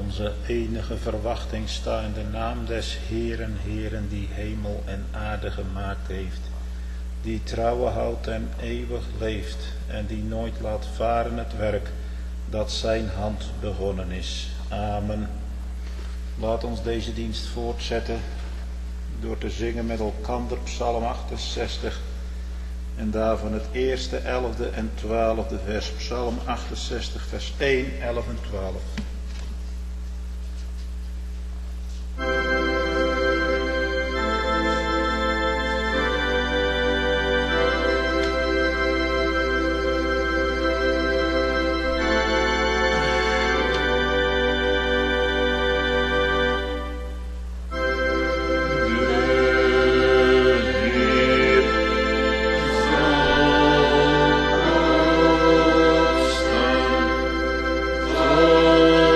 onze enige verwachting sta in de naam des Heeren, Heeren, die hemel en aarde gemaakt heeft, die trouwe houdt en eeuwig leeft en die nooit laat varen het werk dat zijn hand begonnen is. Amen. Laat ons deze dienst voortzetten door te zingen met elkander Psalm 68 en daarvan het eerste, 11e en 12e vers. Psalm 68 vers 1, 11 en 12. Oh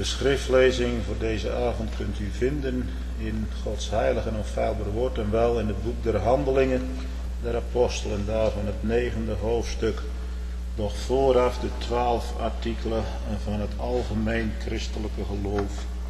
De schriftlezing voor deze avond kunt u vinden in Gods heilige en onfeilbare woord en wel in het boek der Handelingen der Apostelen, daarvan het 9e hoofdstuk. Doch vooraf de 12 artikelen van het algemeen christelijke geloof.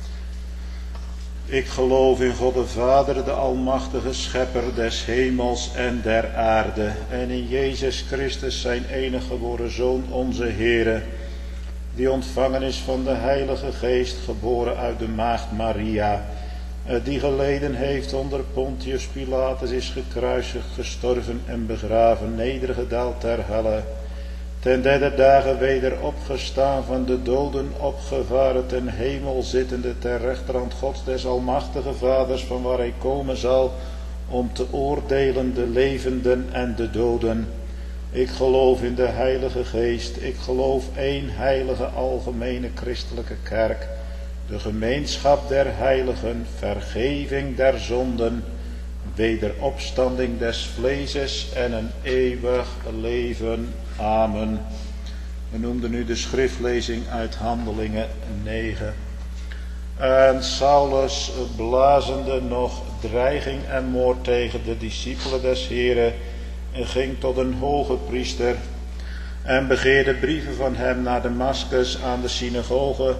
Ik geloof in God de Vader, de almachtige schepper des hemels en der aarde, en in Jezus Christus zijn enige geboren Zoon, onze Heere, die ontvangen is van de Heilige Geest, geboren uit de maagd Maria, die geleden heeft onder Pontius Pilatus, is gekruisigd, gestorven en begraven, nedergedaald ter helle, ten derde dagen weder opgestaan van de doden, opgevaren ten hemel zittende ter rechterhand Gods des almachtige Vaders, van waar hij komen zal om te oordelen de levenden en de doden. Ik geloof in de Heilige Geest, ik geloof één heilige algemene christelijke kerk, de gemeenschap der heiligen, vergeving der zonden, wederopstanding des vleeses en een eeuwig leven. Amen. We noemden nu de schriftlezing uit Handelingen 9. En Saulus, blazende nog dreiging en moord tegen de discipelen des Heren, ging tot een hoge priester en begeerde brieven van hem naar Damaskus aan de synagoge,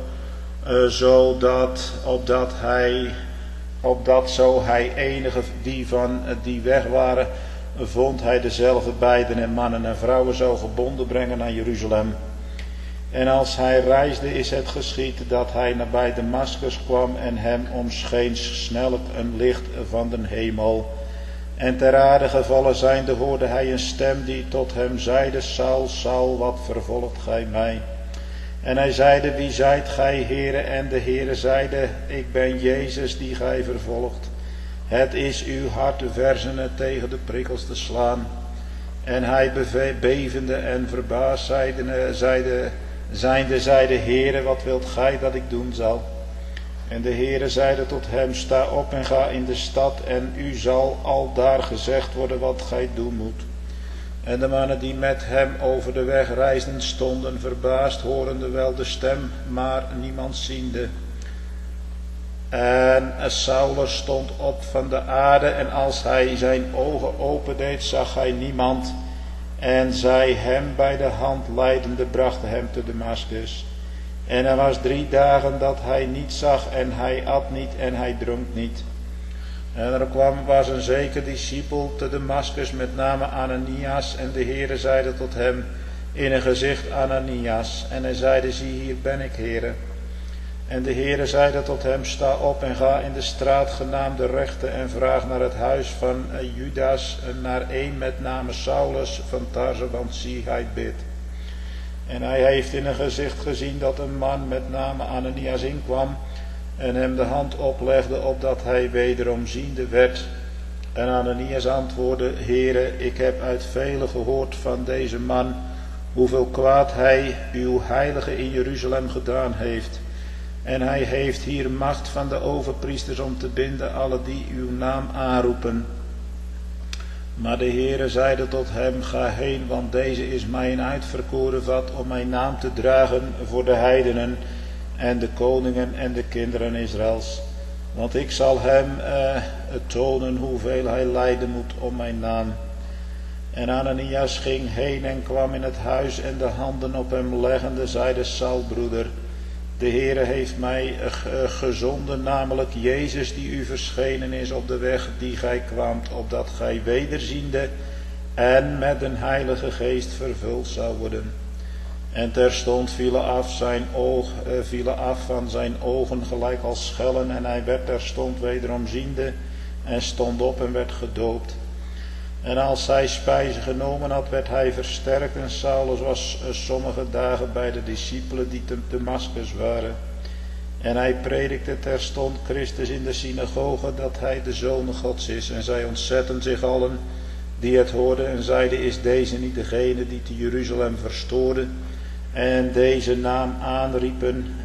opdat zo hij enige die weg waren, vond hij dezelfde beiden en mannen en vrouwen zou gebonden brengen naar Jeruzalem. En als hij reisde is het geschied dat hij nabij Damaskus kwam en hem omscheens snellijk een licht van den hemel. En ter aarde gevallen zijnde hoorde hij een stem die tot hem zeide: Saul, Saul, wat vervolgt gij mij? En hij zeide: Wie zijt gij, Heere? En de Heere zeide: Ik ben Jezus die gij vervolgt. Het is uw hart verzenen tegen de prikkels te slaan. En hij bevende en verbaasd zeide: Heere, wat wilt gij dat ik doen zal? En de Heere zeide tot hem: Sta op en ga in de stad, en u zal aldaar gezegd worden wat gij doen moet. En de mannen die met hem over de weg reisden stonden verbaasd, horende wel de stem, maar niemand ziende. En Saulus stond op van de aarde, en als hij zijn ogen opendeed, zag hij niemand. En zij hem bij de hand leidende brachten hem te Damaskus. En er was 3 dagen dat hij niet zag, en hij at niet en hij dronk niet. En er was een zeker discipel te Damaskus met name Ananias, en de Heere zeide tot hem in een gezicht: Ananias. En hij zeide: Zie, hier ben ik, Heere. En de Heere zeide tot hem: Sta op en ga in de straat genaamd de Rechte en vraag naar het huis van Judas, naar een met name Saulus van Tarse, want zie, hij bidt. En hij heeft in een gezicht gezien dat een man met name Ananias inkwam en hem de hand oplegde, opdat hij wederom ziende werd. En Ananias antwoordde: Heere, ik heb uit velen gehoord van deze man, hoeveel kwaad hij uw heilige in Jeruzalem gedaan heeft. En hij heeft hier macht van de overpriesters om te binden alle die uw naam aanroepen. Maar de Heere zeide tot hem: Ga heen, want deze is mij een uitverkoren vat om mijn naam te dragen voor de heidenen en de koningen en de kinderen Israëls. Want ik zal hem tonen hoeveel hij lijden moet om mijn naam. En Ananias ging heen en kwam in het huis en de handen op hem leggende zeide: Saul, broeder, de Heere heeft mij gezonden, namelijk Jezus die u verschenen is op de weg die gij kwaamt, opdat gij wederziende en met een heilige geest vervuld zou worden. En terstond vielen af van zijn ogen gelijk als schellen, en hij werd terstond wederom ziende en stond op en werd gedoopt. En als hij spijze genomen had, werd hij versterkt, en Saulus was sommige dagen bij de discipelen die te Damaskus waren. En hij predikte terstond Christus in de synagoge, dat hij de Zoon Gods is. En zij ontzetten zich allen die het hoorden en zeiden: Is deze niet degene die te Jeruzalem verstoorde en deze naam aanriepen,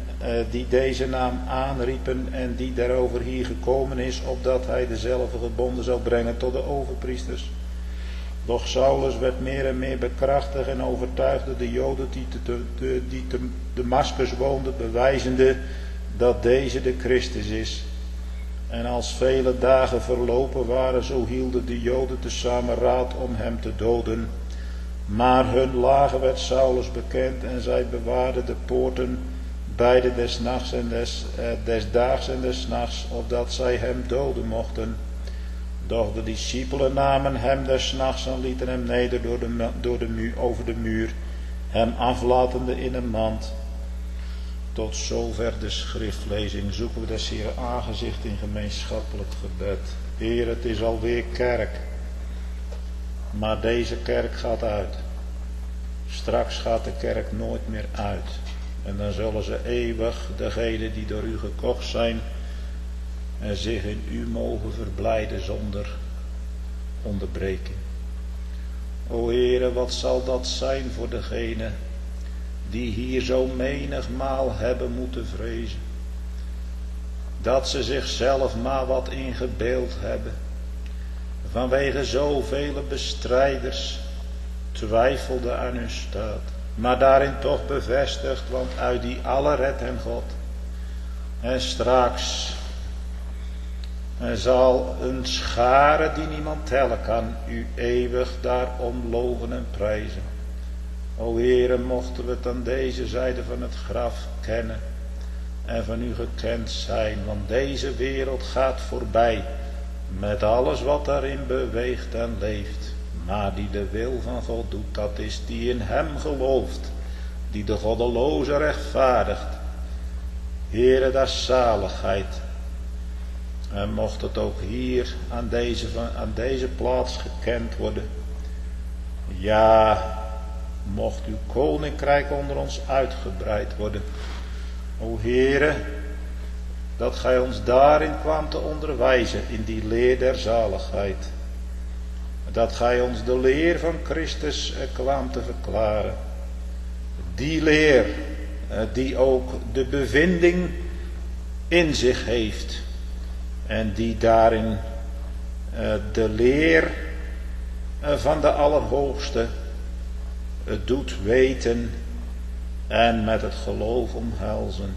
en die daarover hier gekomen is, opdat hij dezelfde gebonden zou brengen tot de overpriesters? Doch Saulus werd meer en meer bekrachtigd en overtuigde de Joden die te Damaskus woonden, bewijzende dat deze de Christus is. En als vele dagen verlopen waren, zo hielden de Joden tezamen raad om hem te doden. Maar hun lagen werd Saulus bekend en zij bewaarden de poorten beide des nachts en des daags en des nachts, opdat zij hem doden mochten. Doch de discipelen namen hem des nachts en lieten hem neder over de muur, hem aflatende in een mand. Tot zover de schriftlezing. Zoeken we des Heeren aangezicht in gemeenschappelijk gebed. Heer, het is alweer kerk. Maar deze kerk gaat uit. Straks gaat de kerk nooit meer uit. En dan zullen ze eeuwig, degenen die door u gekocht zijn, en zich in u mogen verblijden zonder onderbreking. O Heere, wat zal dat zijn voor degenen die hier zo menigmaal hebben moeten vrezen. Dat ze zichzelf maar wat ingebeeld hebben. Vanwege zoveel bestrijders twijfelde aan hun staat. Maar daarin toch bevestigd, want uit die alle redt hem God. En straks zal een schare die niemand tellen kan, u eeuwig daarom loven en prijzen. O Heere, mochten we het aan deze zijde van het graf kennen en van u gekend zijn, want deze wereld gaat voorbij met alles wat daarin beweegt en leeft. Maar die de wil van God doet, dat is die in hem gelooft, die de goddeloze rechtvaardigt. Heere, dat is zaligheid. En mocht het ook hier aan deze plaats gekend worden. Ja, mocht uw koninkrijk onder ons uitgebreid worden. O Heere, dat gij ons daarin kwam te onderwijzen, in die leer der zaligheid. Dat gij ons de leer van Christus kwam te verklaren. Die leer die ook de bevinding in zich heeft. En die daarin de leer van de Allerhoogste doet weten en met het geloof omhelzen.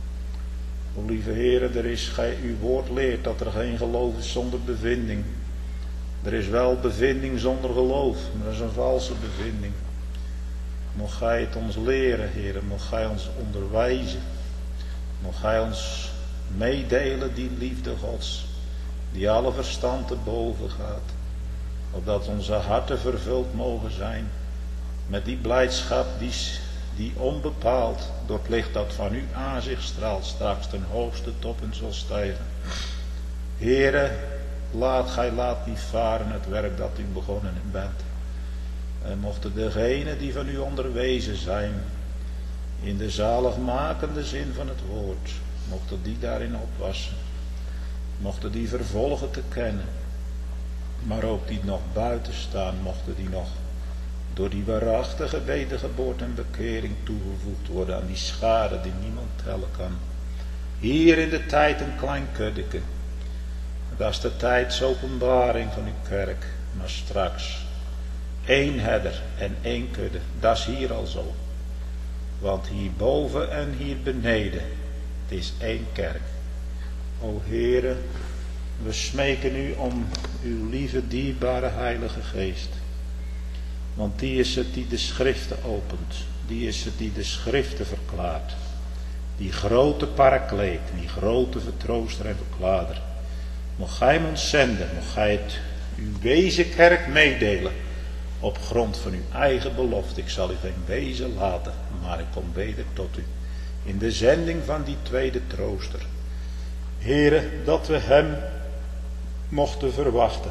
O lieve Heere, uw woord leert dat er geen geloof is zonder bevinding. Er is wel bevinding zonder geloof, maar dat is een valse bevinding. Mocht gij het ons leren, Heere, mocht gij ons onderwijzen, mocht gij ons meedelen die liefde Gods, die alle verstand te boven gaat, opdat onze harten vervuld mogen zijn met die blijdschap die onbepaald door het licht dat van uw aanzicht straalt straks ten hoogste toppen zal stijgen. Heere, laat niet varen het werk dat u begonnen bent. En mochten degenen die van u onderwezen zijn, in de zaligmakende zin van het woord, mochten die daarin opwassen. Mochten die vervolgen te kennen. Maar ook die nog buiten staan, mochten die nog door die waarachtige wedergeboorte en bekering toegevoegd worden aan die schade die niemand tellen kan. Hier in de tijd een klein kuddeke. Dat is de tijdsopenbaring van uw kerk. Maar straks 1 herder en 1 kudde. Dat is hier al zo. Want hierboven en hier beneden, het is 1 kerk. O Heere, we smeken u om uw lieve, dierbare Heilige Geest. Want die is het die de schriften opent. Die is het die de schriften verklaart. Die grote parakleet, die grote vertrooster en verklaarder. Mocht gij hem ons zenden, mocht gij het uw wezen kerk meedelen. Op grond van uw eigen belofte. Ik zal u geen wezen laten, maar ik kom weder tot u. In de zending van die tweede trooster. Heere, dat we hem mochten verwachten.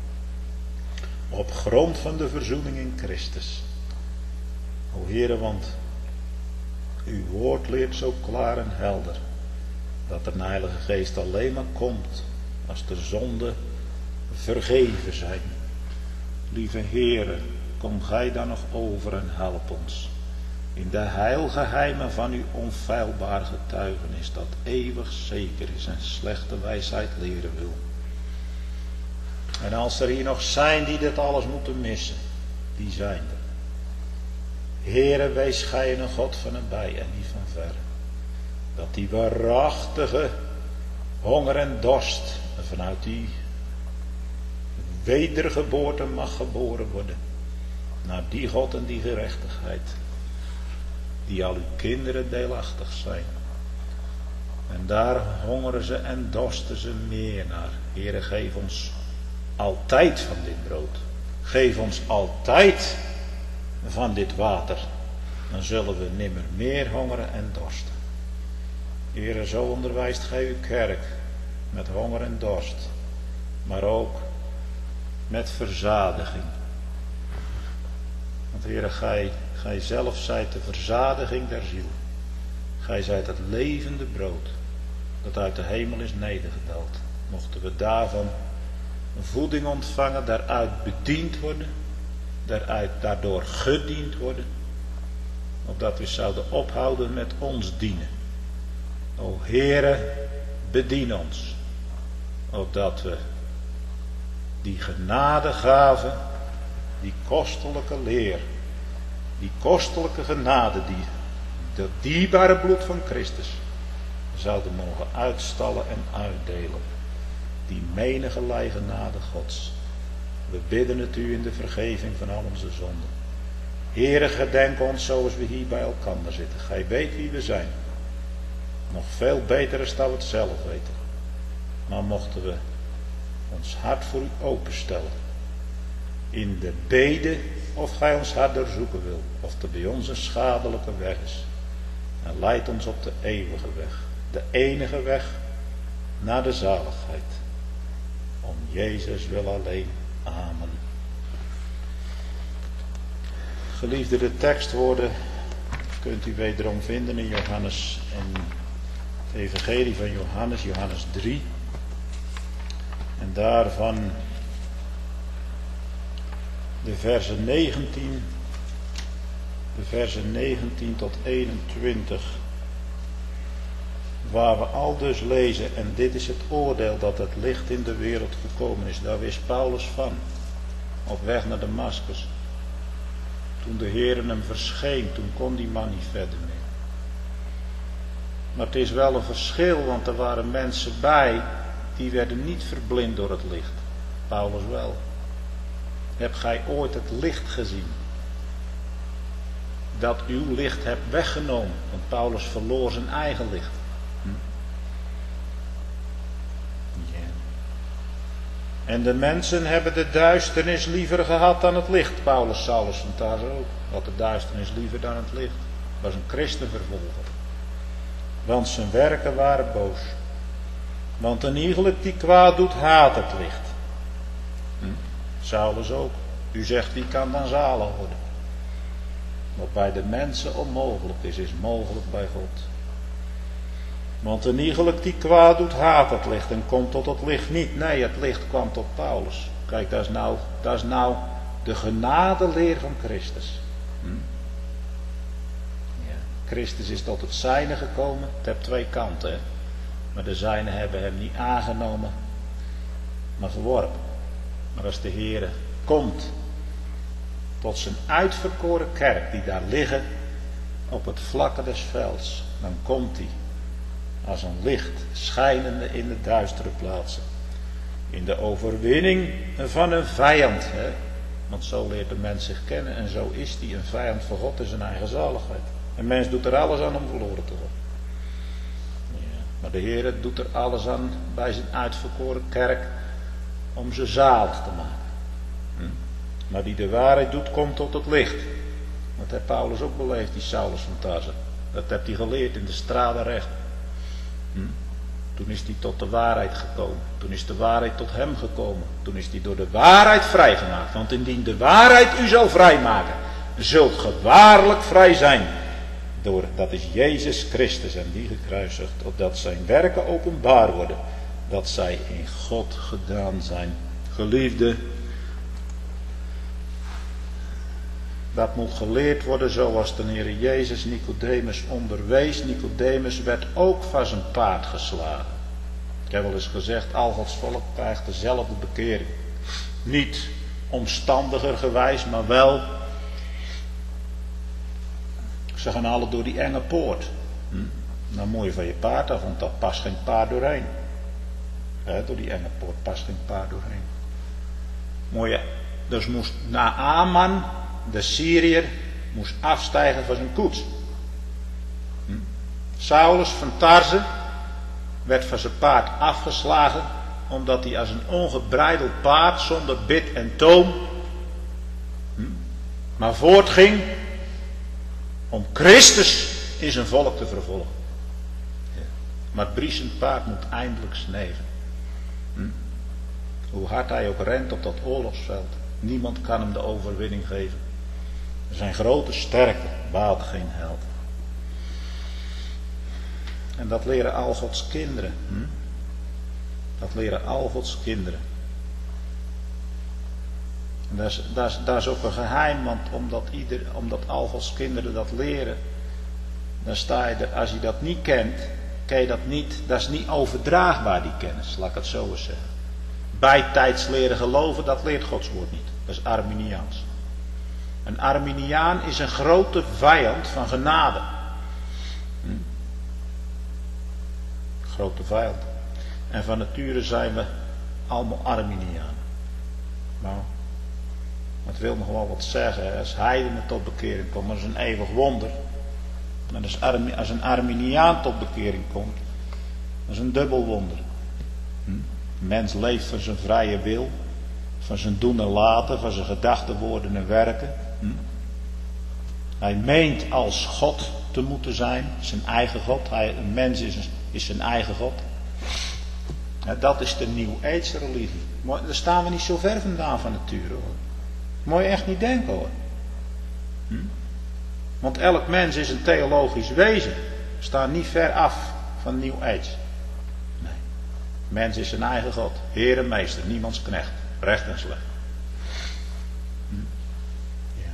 Op grond van de verzoening in Christus. O Heere, want uw woord leert zo klaar en helder. Dat de Heilige Geest alleen maar komt als de zonden vergeven zijn. Lieve Heere, kom gij dan nog over en help ons. In de heilgeheimen van uw onfeilbaar getuigenis dat eeuwig zeker is en slechte wijsheid leren wil. En als er hier nog zijn die dit alles moeten missen, die zijn er. Heere, wees gij een God van nabij en niet van ver. Dat Dat die waarachtige honger en dorst vanuit die wedergeboorte mag geboren worden. Naar die God en die gerechtigheid. Die al uw kinderen deelachtig zijn. En daar hongeren ze en dorsten ze meer naar. Heere, geef ons altijd van dit brood. Geef ons altijd van dit water. Dan zullen we nimmer meer hongeren en dorsten. Heere, zo onderwijst gij uw kerk. Met honger en dorst. Maar ook met verzadiging. Want Heere, gij zelf zijt de verzadiging der ziel. Gij zijt het levende brood dat uit de hemel is nedergedaald. Mochten we daarvan voeding ontvangen, daaruit bediend worden, daardoor gediend worden, opdat we zouden ophouden met ons dienen. O Heere, bedien ons, opdat we die genadegave, die kostelijke leer, die kostelijke genade, dat dierbare bloed van Christus, zouden mogen uitstallen en uitdelen. Die menigerlei genade Gods. We bidden het u in de vergeving van al onze zonden. Heere, gedenk ons zoals we hier bij elkaar zitten. Gij weet wie we zijn. Nog veel beter is dat we het zelf weten. Maar mochten we ons hart voor u openstellen. In de bede of gij ons hart doorzoeken wil. Of er bij ons een schadelijke weg is. En leid ons op de eeuwige weg. De enige weg naar de zaligheid. Om Jezus wil alleen. Amen. Geliefde, de tekstwoorden kunt u wederom vinden in Johannes en het evangelie van Johannes, Johannes 3. En daarvan de versen 19 tot 21. Waar we al dus lezen, en dit is het oordeel dat het licht in de wereld gekomen is. Daar wist Paulus van, op weg naar Damaskus. Toen de Heer hem verscheen, toen kon die man niet verder meer. Maar het is wel een verschil, want er waren mensen bij, die werden niet verblind door het licht. Paulus wel. Hebt gij ooit het licht gezien? Dat uw licht hebt weggenomen, want Paulus verloor zijn eigen licht. En de mensen hebben de duisternis liever gehad dan het licht. Paulus, Saulus en Tarso ook. Had de duisternis liever dan het licht. Was een christenvervolger. Want zijn werken waren boos. Want een iegelijk die kwaad doet, haat het licht. Saulus ook. U zegt, wie kan dan zalig worden? Wat bij de mensen onmogelijk is mogelijk bij God. Want een iegelijk die kwaad doet, haat het licht en komt tot het licht niet. Nee, het licht kwam tot Paulus. Kijk, dat is nou de genadeleer van Christus. Ja, Christus is tot het zijne gekomen. Het heeft twee kanten. Hè? Maar de zijnen hebben hem niet aangenomen, maar verworpen. Maar als de Heere komt tot zijn uitverkoren kerk, die daar liggen op het vlakke des velds, dan komt hij als een licht schijnende in de duistere plaatsen. In de overwinning van een vijand. Hè? Want zo leert de mens zich kennen. En zo is hij een vijand voor God in zijn eigen zaligheid. Een mens doet er alles aan om verloren te worden. Ja, maar de Heer doet er alles aan bij zijn uitverkoren kerk om ze zalig te maken. Maar die de waarheid doet, komt tot het licht. Dat heeft Paulus ook beleefd, die Saulus van Tarso. Dat heeft hij geleerd in de stralen recht. Toen is hij tot de waarheid gekomen. Toen is de waarheid tot hem gekomen. Toen is hij door de waarheid vrijgemaakt. Want indien de waarheid u zal vrijmaken, zult ge waarlijk vrij zijn. Dat is Jezus Christus en die gekruisigd, opdat zijn werken openbaar worden. Dat zij in God gedaan zijn. Geliefde, dat moet geleerd worden zoals de Heer Jezus Nicodemus onderwees. Nicodemus werd ook van zijn paard geslagen. Ik heb wel eens gezegd, al Gods volk krijgt dezelfde bekering. Niet omstandiger gewijs, maar wel, ze gaan alle door die enge poort. Dan moet je van je paard af, want daar past geen paard doorheen. Door die enge poort past geen paard doorheen. Dus moest Naaman, de Syriër, moest afstijgen van zijn koets. Saulus van Tarze werd van zijn paard afgeslagen, omdat hij als een ongebreideld paard zonder bit en toom maar voortging om Christus in zijn volk te vervolgen. Maar het briesend paard moet eindelijk sneven. Hoe hard hij ook rent op dat oorlogsveld, niemand kan hem de overwinning geven. Zijn grote sterkte baalt geen held. En dat leren al Gods kinderen. Dat leren al Gods kinderen. En dat is ook een geheim, want omdat al Gods kinderen dat leren, dan sta je er, als je dat niet kent, ken je dat niet, dat is niet overdraagbaar, die kennis, laat ik het zo eens zeggen. Bijtijds leren geloven, dat leert Gods woord niet. Dat is Arminiaans. Een Arminiaan is een grote vijand van genade. Grote vijand. En van nature zijn we allemaal Arminianen. Nou, het wil nog wel wat zeggen. Als heidenen tot bekering komen, dat is een eeuwig wonder. Maar als een Arminiaan tot bekering komt, dat is een dubbel wonder. Een mens leeft van zijn vrije wil, van zijn doen en laten, van zijn gedachten, woorden en werken. Hij meent als God te moeten zijn, zijn eigen God. Een mens is zijn eigen God. Dat is de New Age religie. Maar daar staan we niet zo ver vandaan van nature, hoor. Moet je echt niet denken, hoor. Want elk mens is een theologisch wezen. We staan niet ver af van New Age. Nee. Mens is zijn eigen God. Heer en meester, niemands knecht. Recht en slecht. Ja.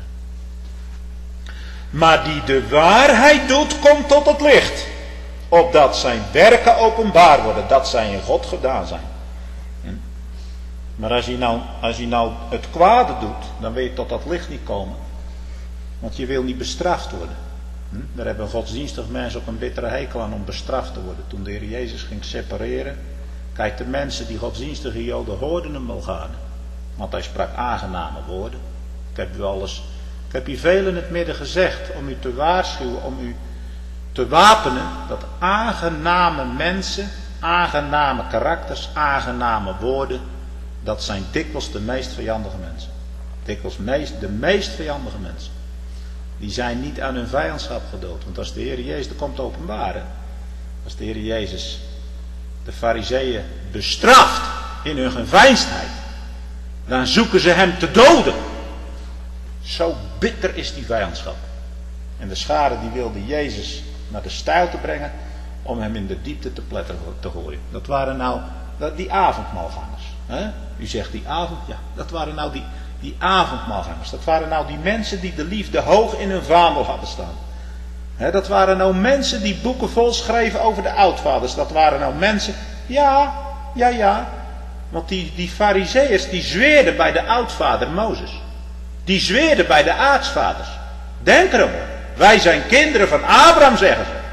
Maar die de waarheid doet, komt tot het licht. Opdat zijn werken openbaar worden. Dat zij in God gedaan zijn. Maar als je nou het kwade doet, dan wil je tot dat licht niet komen. Want je wil niet bestraft worden. Daar hebben godsdienstige mensen ook een bittere hekel aan om bestraft te worden. Toen de Heer Jezus ging separeren. Kijk, de mensen die godsdienstige Joden hoorden hem wel gaan. Want hij sprak aangename woorden. Ik heb u veel in het midden gezegd om u te waarschuwen, om u te wapenen. Dat aangename mensen, aangename karakters, aangename woorden, dat zijn dikwijls de meest vijandige mensen. Dikwijls de meest vijandige mensen. Die zijn niet aan hun vijandschap gedood. Want als de Heer Jezus er komt openbaren. Als de Heer Jezus de Farizeeën bestraft in hun geveinsdheid. Dan zoeken ze hem te doden. Zo bitter is die vijandschap. En de schare die wilde Jezus naar de stijl te brengen. Om hem in de diepte te pletteren te gooien. Dat waren nou die avondmaalgangers. U zegt die avond. Ja, dat waren nou die avondmaalgangers. Dat waren nou die mensen die de liefde hoog in hun vaandel hadden staan. Dat waren nou mensen die boeken vol schreven over de oudvaders. Dat waren nou mensen. Ja. Want die farizeeërs die zweerden bij de oudvader Mozes. Die zweerden bij de aartsvaders. Denk erom. Wij zijn kinderen van Abraham, zeggen ze.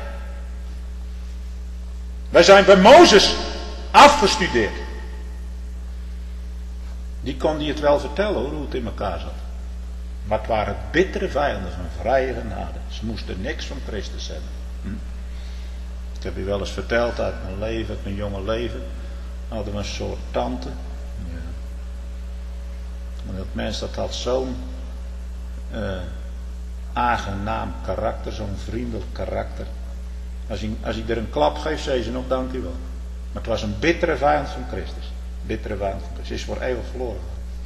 Wij zijn bij Mozes afgestudeerd. Die kon die het wel vertellen, hoor, hoe het in elkaar zat. Maar het waren bittere vijanden van vrije genade. Ze moesten niks van Christus hebben. Ik heb u wel eens verteld uit mijn leven, uit mijn jonge leven. Hadden we een soort tante. Ja. En dat mens dat had zo'n aangenaam karakter, zo'n vriendelijk karakter. Als hij er een klap geeft, zei ze nog dank u wel. Maar het was een bittere vijand van Christus. Bittere vijand van Christus. Is voor eeuwig verloren.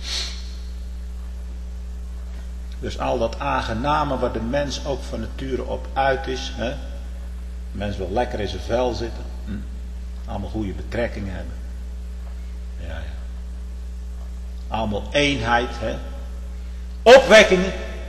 Dus al dat aangename waar de mens ook van nature op uit is. De mens wil lekker in zijn vel zitten. Allemaal goede betrekkingen hebben. Ja. Allemaal eenheid. Opwekkingen.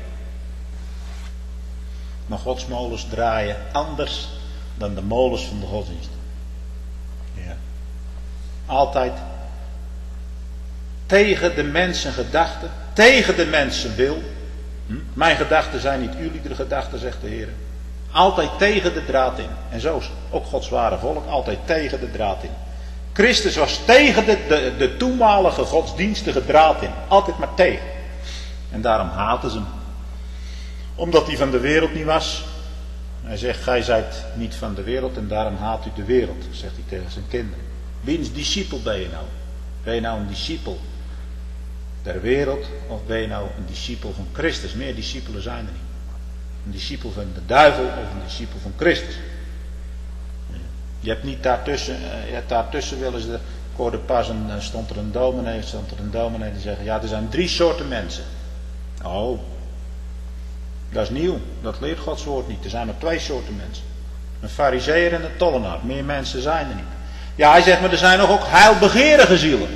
Maar Gods molens draaien anders dan de molens van de godsdienst. Ja. Altijd tegen de mensen gedachten, tegen de mensen wil. Mijn gedachten zijn niet jullie gedachten, zegt de Heer. Altijd tegen de draad in. En zo is ook Gods ware volk, altijd tegen de draad in. Christus was tegen de toenmalige godsdienstige draad in. Altijd maar tegen. En daarom haten ze hem. Omdat hij van de wereld niet was. Hij zegt, gij zijt niet van de wereld en daarom haat u de wereld. Zegt hij tegen zijn kinderen. Wiens discipel ben je nou? Ben je nou een discipel der wereld? Of ben je nou een discipel van Christus? Meer discipelen zijn er niet. Een discipel van de duivel of een discipel van Christus. Je hebt niet daartussen willen ze. Ik hoorde pas, stond er een dominee die zegt, ja, er zijn 3 soorten mensen. Oh, dat is nieuw. Dat leert Gods woord niet. Er zijn maar 2 soorten mensen. Een farizeeër en een tollenaar. Meer mensen zijn er niet. Ja, hij zegt, maar er zijn nog ook heilbegeerige zielen.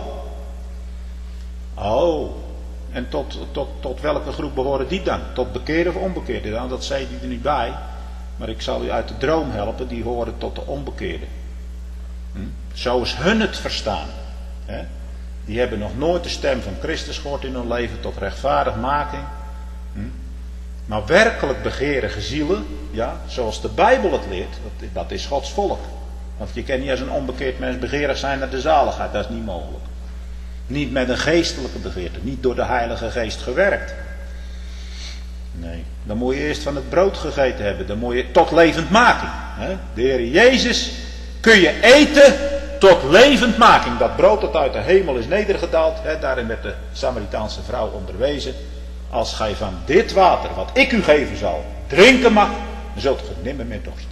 Oh. En tot welke groep behoren die dan? Tot bekeerde of onbekeerde? Nou, dat zei hij er niet bij. Maar ik zal u uit de droom helpen. Die horen tot de onbekeerde. Zo is hun het verstaan. Die hebben nog nooit de stem van Christus gehoord in hun leven. Tot rechtvaardigmaking. Maar werkelijk begeerige zielen. Ja, zoals de Bijbel het leert. Dat is Gods volk. Want je kan niet als een onbekeerd mens begeerig zijn naar de zaligheid. Dat is niet mogelijk. Niet met een geestelijke begeerte. Niet door de Heilige Geest gewerkt. Nee. Dan moet je eerst van het brood gegeten hebben. Dan moet je tot levendmaking. De Heer Jezus kun je eten tot levendmaking. Dat brood dat uit de hemel is nedergedaald. Daarin werd de Samaritaanse vrouw onderwezen. Als gij van dit water, wat ik u geven zal, drinken mag, dan zult gij nimmer meer dorsten.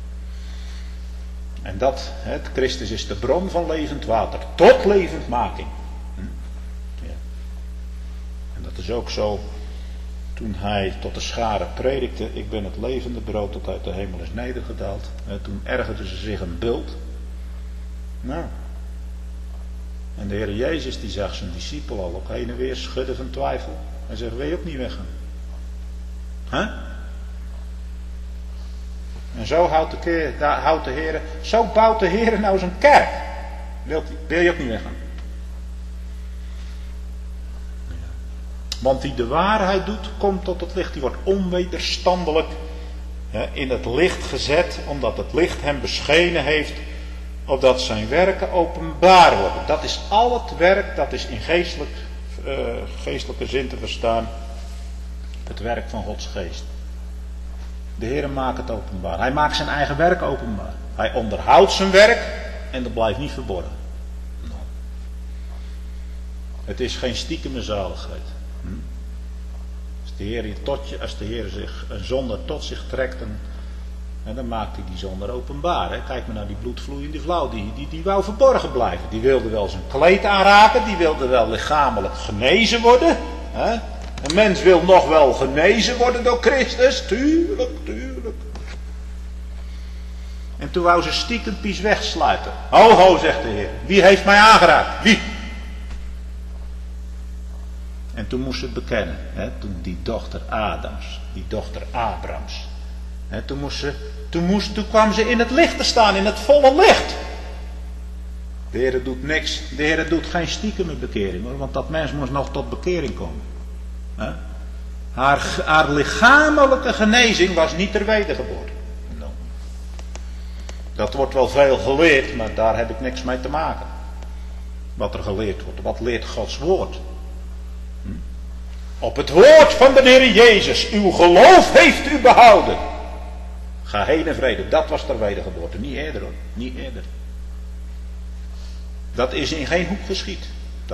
En dat, Christus is de bron van levend water. Tot levendmaking. Ja. En dat is ook zo. Toen hij tot de scharen predikte, ik ben het levende brood dat uit de hemel is nedergedaald. Toen ergerde ze zich een bult. Nou. En de Heer Jezus die zag zijn discipel al ook heen en weer schudden van twijfel. Hij zegt, wil je ook niet weggaan? En zo houdt de Heer, zo bouwt de Heer nou zijn kerk. Wil je ook niet weggaan? Want die de waarheid doet, komt tot het licht. Die wordt onwederstandelijk in het licht gezet, omdat het licht hem beschenen heeft, opdat zijn werken openbaar worden. Dat is al het werk, dat is in geestelijke zin te verstaan, het werk van Gods geest. De Heer maakt het openbaar. Hij maakt zijn eigen werk openbaar. Hij onderhoudt zijn werk en dat blijft niet verborgen. Het is geen stiekeme zaligheid. Als de Heer zich een zondaar tot zich trekt, dan maakt hij die zondaar openbaar. Kijk maar naar die bloedvloeiende vrouw, die wou verborgen blijven. Die wilde wel zijn kleed aanraken, die wilde wel lichamelijk genezen worden. Een mens wil nog wel genezen worden door Christus, tuurlijk. En toen wou ze stiekempies wegsluiten. Ho, zegt de Heer, wie heeft mij aangeraakt? Wie? En toen moest ze het bekennen. Toen die dochter Adams, die dochter Abrams. Toen kwam ze in het licht te staan, in het volle licht. De Heer doet niks. De Heer doet geen stiekeme bekering hoor, want dat mens moest nog tot bekering komen. Haar lichamelijke genezing was niet ter wedergeboorte. Dat wordt wel veel geleerd, maar daar heb ik niks mee te maken. Wat er geleerd wordt. Wat leert Gods woord? Op het woord van de Heer Jezus. Uw geloof heeft u behouden. Ga heen in vrede. Dat was ter wedergeboorte. Niet eerder hoor. Niet eerder. Dat is in geen hoek geschied.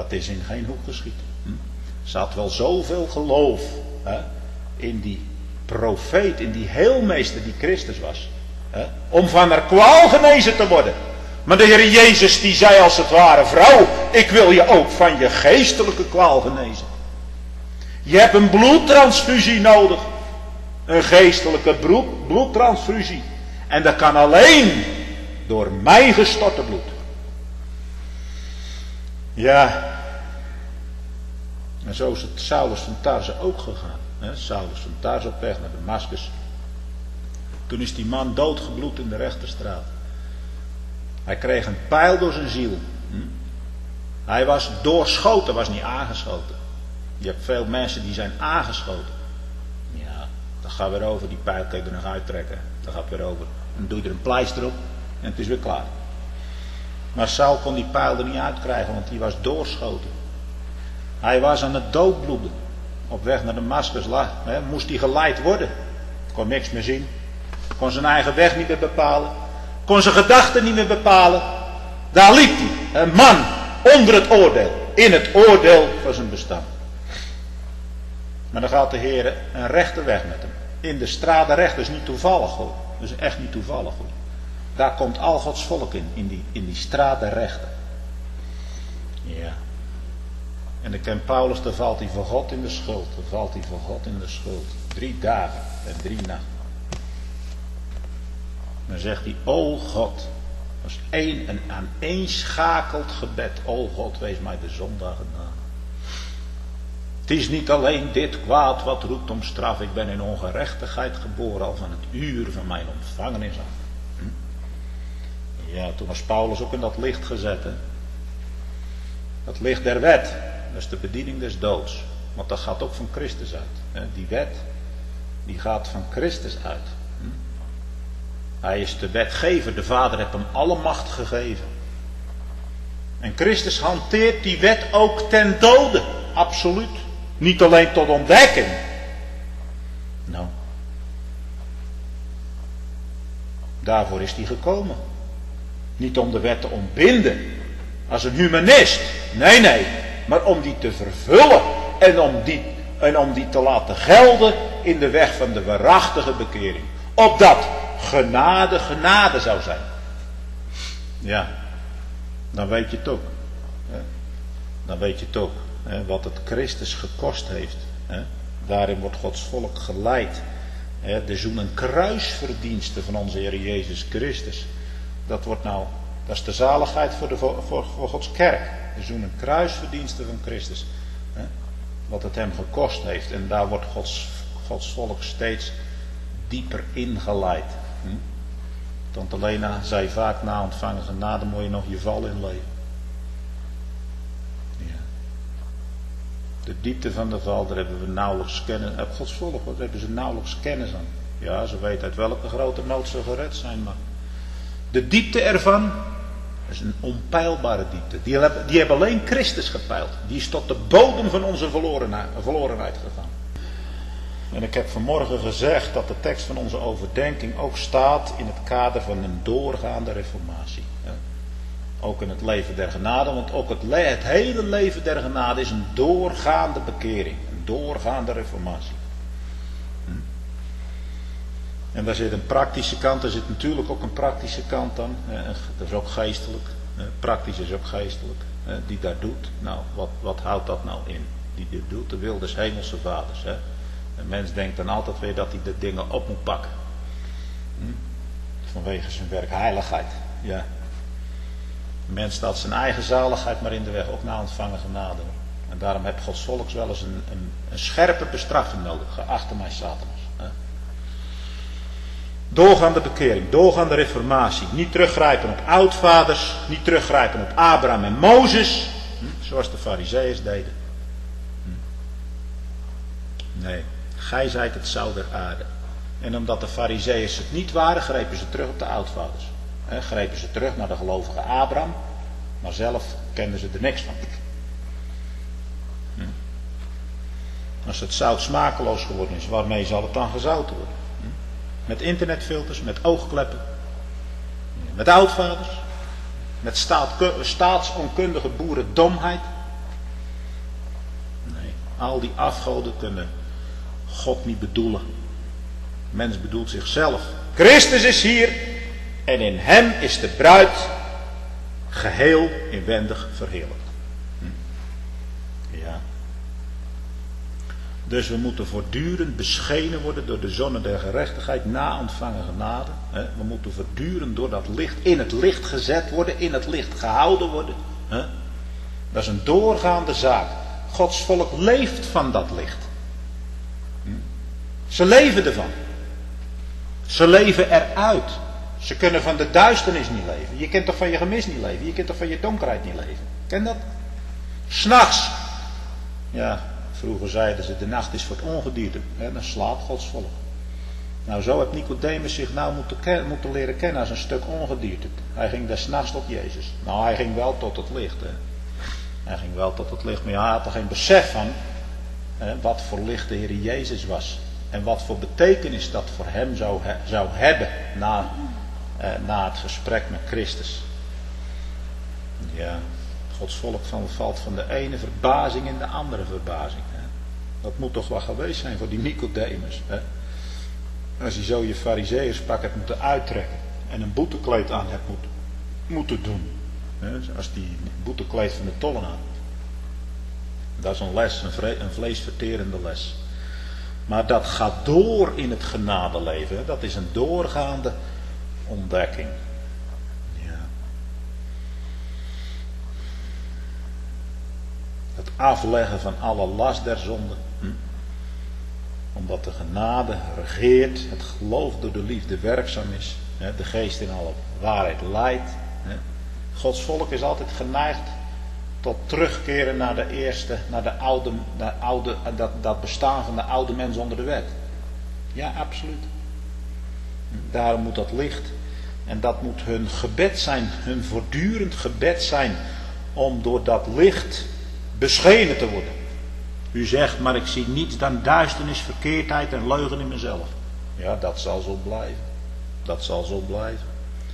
Er zat wel zoveel geloof in die profeet, in die heelmeester die Christus was. Om van haar kwaal genezen te worden. Maar de Heer Jezus die zei als het ware, vrouw, ik wil je ook van je geestelijke kwaal genezen. Je hebt een bloedtransfusie nodig. Een geestelijke bloedtransfusie. En dat kan alleen door mijn gestorte bloed. Ja. En zo is het Saulus van Tarse ook gegaan. Saulus van Tarse op weg naar Damascus. Toen is die man doodgebloed in de rechterstraat. Hij kreeg een pijl door zijn ziel. Hij was doorschoten, was niet aangeschoten. Je hebt veel mensen die zijn aangeschoten. Ja, dat Dat gaat weer over, die pijl kun je er nog uittrekken. Dat gaat weer over. Dan doe je er een pleister op en het is weer klaar. Maar Saul kon die pijl er niet uitkrijgen, want die was doorschoten. Hij was aan het doodbloeden. Op weg naar Damascus moest hij geleid worden. Kon niks meer zien. Kon zijn eigen weg niet meer bepalen. Kon zijn gedachten niet meer bepalen. Daar liep hij, een man, onder het oordeel. In het oordeel van zijn bestaan. Maar dan gaat de Heer een rechte weg met hem. In de strade recht, dat is niet toevallig hoor. Dat is echt niet toevallig hoor. Daar komt al Gods volk in die strade rechten. Ja. En dan kent Paulus, dan valt hij voor God in de schuld. Dan valt hij voor God in de schuld. 3 dagen en 3 nachten. Dan zegt hij, o God. Dat is een aaneenschakeld gebed. O God, wees mij de zondaar gedaan. Het is niet alleen dit kwaad wat roept om straf. Ik ben in ongerechtigheid geboren al van het uur van mijn ontvangenis aan. Ja, toen was Paulus ook in dat licht gezet. Hè? Dat licht der wet. Dat is de bediening des doods. Want dat gaat ook van Christus uit. Hè? Die wet, die gaat van Christus uit. Hij is de wetgever. De Vader heeft hem alle macht gegeven. En Christus hanteert die wet ook ten dode. Absoluut. Niet alleen tot ontdekking. Nou. Daarvoor is hij gekomen. Niet om de wet te ontbinden. Als een humanist. Nee. Maar om die te vervullen. En om die te laten gelden in de weg van de waarachtige bekering. Opdat genade zou zijn. Ja. Dan weet je het ook. Dan weet je het ook. Wat het Christus gekost heeft. Daarin wordt Gods volk geleid. De zoen- en kruisverdiensten van onze Heer Jezus Christus. Dat is de zaligheid voor Gods kerk. De zoen- en kruisverdiensten van Christus. Wat het hem gekost heeft. En daar wordt Gods volk steeds dieper ingeleid. Tante Lena zei vaak na ontvangen genade moet je nog je val inleven. Ja. De diepte van de val, daar hebben we nauwelijks kennis. Op Gods volk, daar hebben ze nauwelijks kennis aan. Ja, ze weten uit welke grote nood ze gered zijn, maar de diepte ervan is een onpeilbare diepte. Die hebben alleen Christus gepeild. Die is tot de bodem van onze verlorenheid gegaan. En ik heb vanmorgen gezegd dat de tekst van onze overdenking ook staat in het kader van een doorgaande reformatie. Ook in het leven der genade, want ook het hele leven der genade is een doorgaande bekering. Een doorgaande reformatie. En daar zit een praktische kant, daar zit natuurlijk ook een praktische kant aan. Dat is ook geestelijk. Praktisch is ook geestelijk. Die daar doet. Nou, wat houdt dat nou in? Die dit doet, de wil des hemelse vaders. Een mens denkt dan altijd weer dat hij de dingen op moet pakken. Vanwege zijn werk heiligheid. Ja. Een mens staat zijn eigen zaligheid maar in de weg, ook na ontvangen genade. En daarom heeft Gods volks wel eens een scherpe bestraffing nodig. Geachte mij Satanas. Doorgaande bekering, doorgaande reformatie. Niet teruggrijpen op oudvaders. Niet teruggrijpen op Abraham en Mozes. Zoals de Farizeeërs deden. Nee. Gij zijt het zout der aarde. En omdat de Farizeeërs het niet waren, grepen ze terug op de oudvaders. Grepen ze terug naar de gelovige Abraham. Maar zelf kenden ze er niks van. Als het zout smakeloos geworden is, waarmee zal het dan gezouten worden? Met internetfilters, met oogkleppen. Met oudvaders. Met staatsonkundige boerendomheid. Nee, al die afgoden kunnen God niet bedoelen. Mens bedoelt zichzelf. Christus is hier en in hem is de bruid geheel inwendig verheerlijkt. Ja. Dus we moeten voortdurend beschenen worden door de zonne der gerechtigheid na ontvangen genade. We moeten voortdurend door dat licht, in het licht gezet worden, in het licht gehouden worden. Dat is een doorgaande zaak. Gods volk leeft van dat licht. Ze leven ervan. Ze leven eruit. Ze kunnen van de duisternis niet leven. Je kunt toch van je gemis niet leven. Je kunt toch van je donkerheid niet leven. Ken dat? 'S'nachts. Ja, vroeger zeiden ze de nacht is voor het ongedierte. Dan slaapt Gods volk. Nou, zo heeft Nicodemus zich nou moeten leren kennen als een stuk ongedierte. Hij ging des nachts tot Jezus. Nou, hij ging wel tot het licht. Hè. Hij ging wel tot het licht, maar hij had er geen besef van wat voor licht de Heer Jezus was. En wat voor betekenis dat voor hem zou hebben na het gesprek met Christus. Ja, Gods volk valt van de ene verbazing in de andere verbazing. Hè. Dat moet toch wel geweest zijn voor die Nicodemus. Hè. Als je zo je farizeeërspak hebt moeten uittrekken en een boetekleed aan hebt moeten doen. Hè. Als die boetekleed van de tollenaar. Dat is een les, een vleesverterende les. Maar dat gaat door in het genadeleven. Hè. Dat is een doorgaande ontdekking. Ja. Het afleggen van alle last der zonde. Omdat de genade regeert, het geloof door de liefde werkzaam is, de geest in alle waarheid leidt. Gods volk is altijd geneigd tot terugkeren naar de eerste, naar dat bestaan van de oude mens onder de wet. Ja, absoluut. Daarom moet dat licht, en dat moet hun gebed zijn, hun voortdurend gebed zijn, om door dat licht beschenen te worden. U zegt, maar ik zie niets dan duisternis, verkeerdheid en leugen in mezelf. Ja, dat zal zo blijven. Dat zal zo blijven.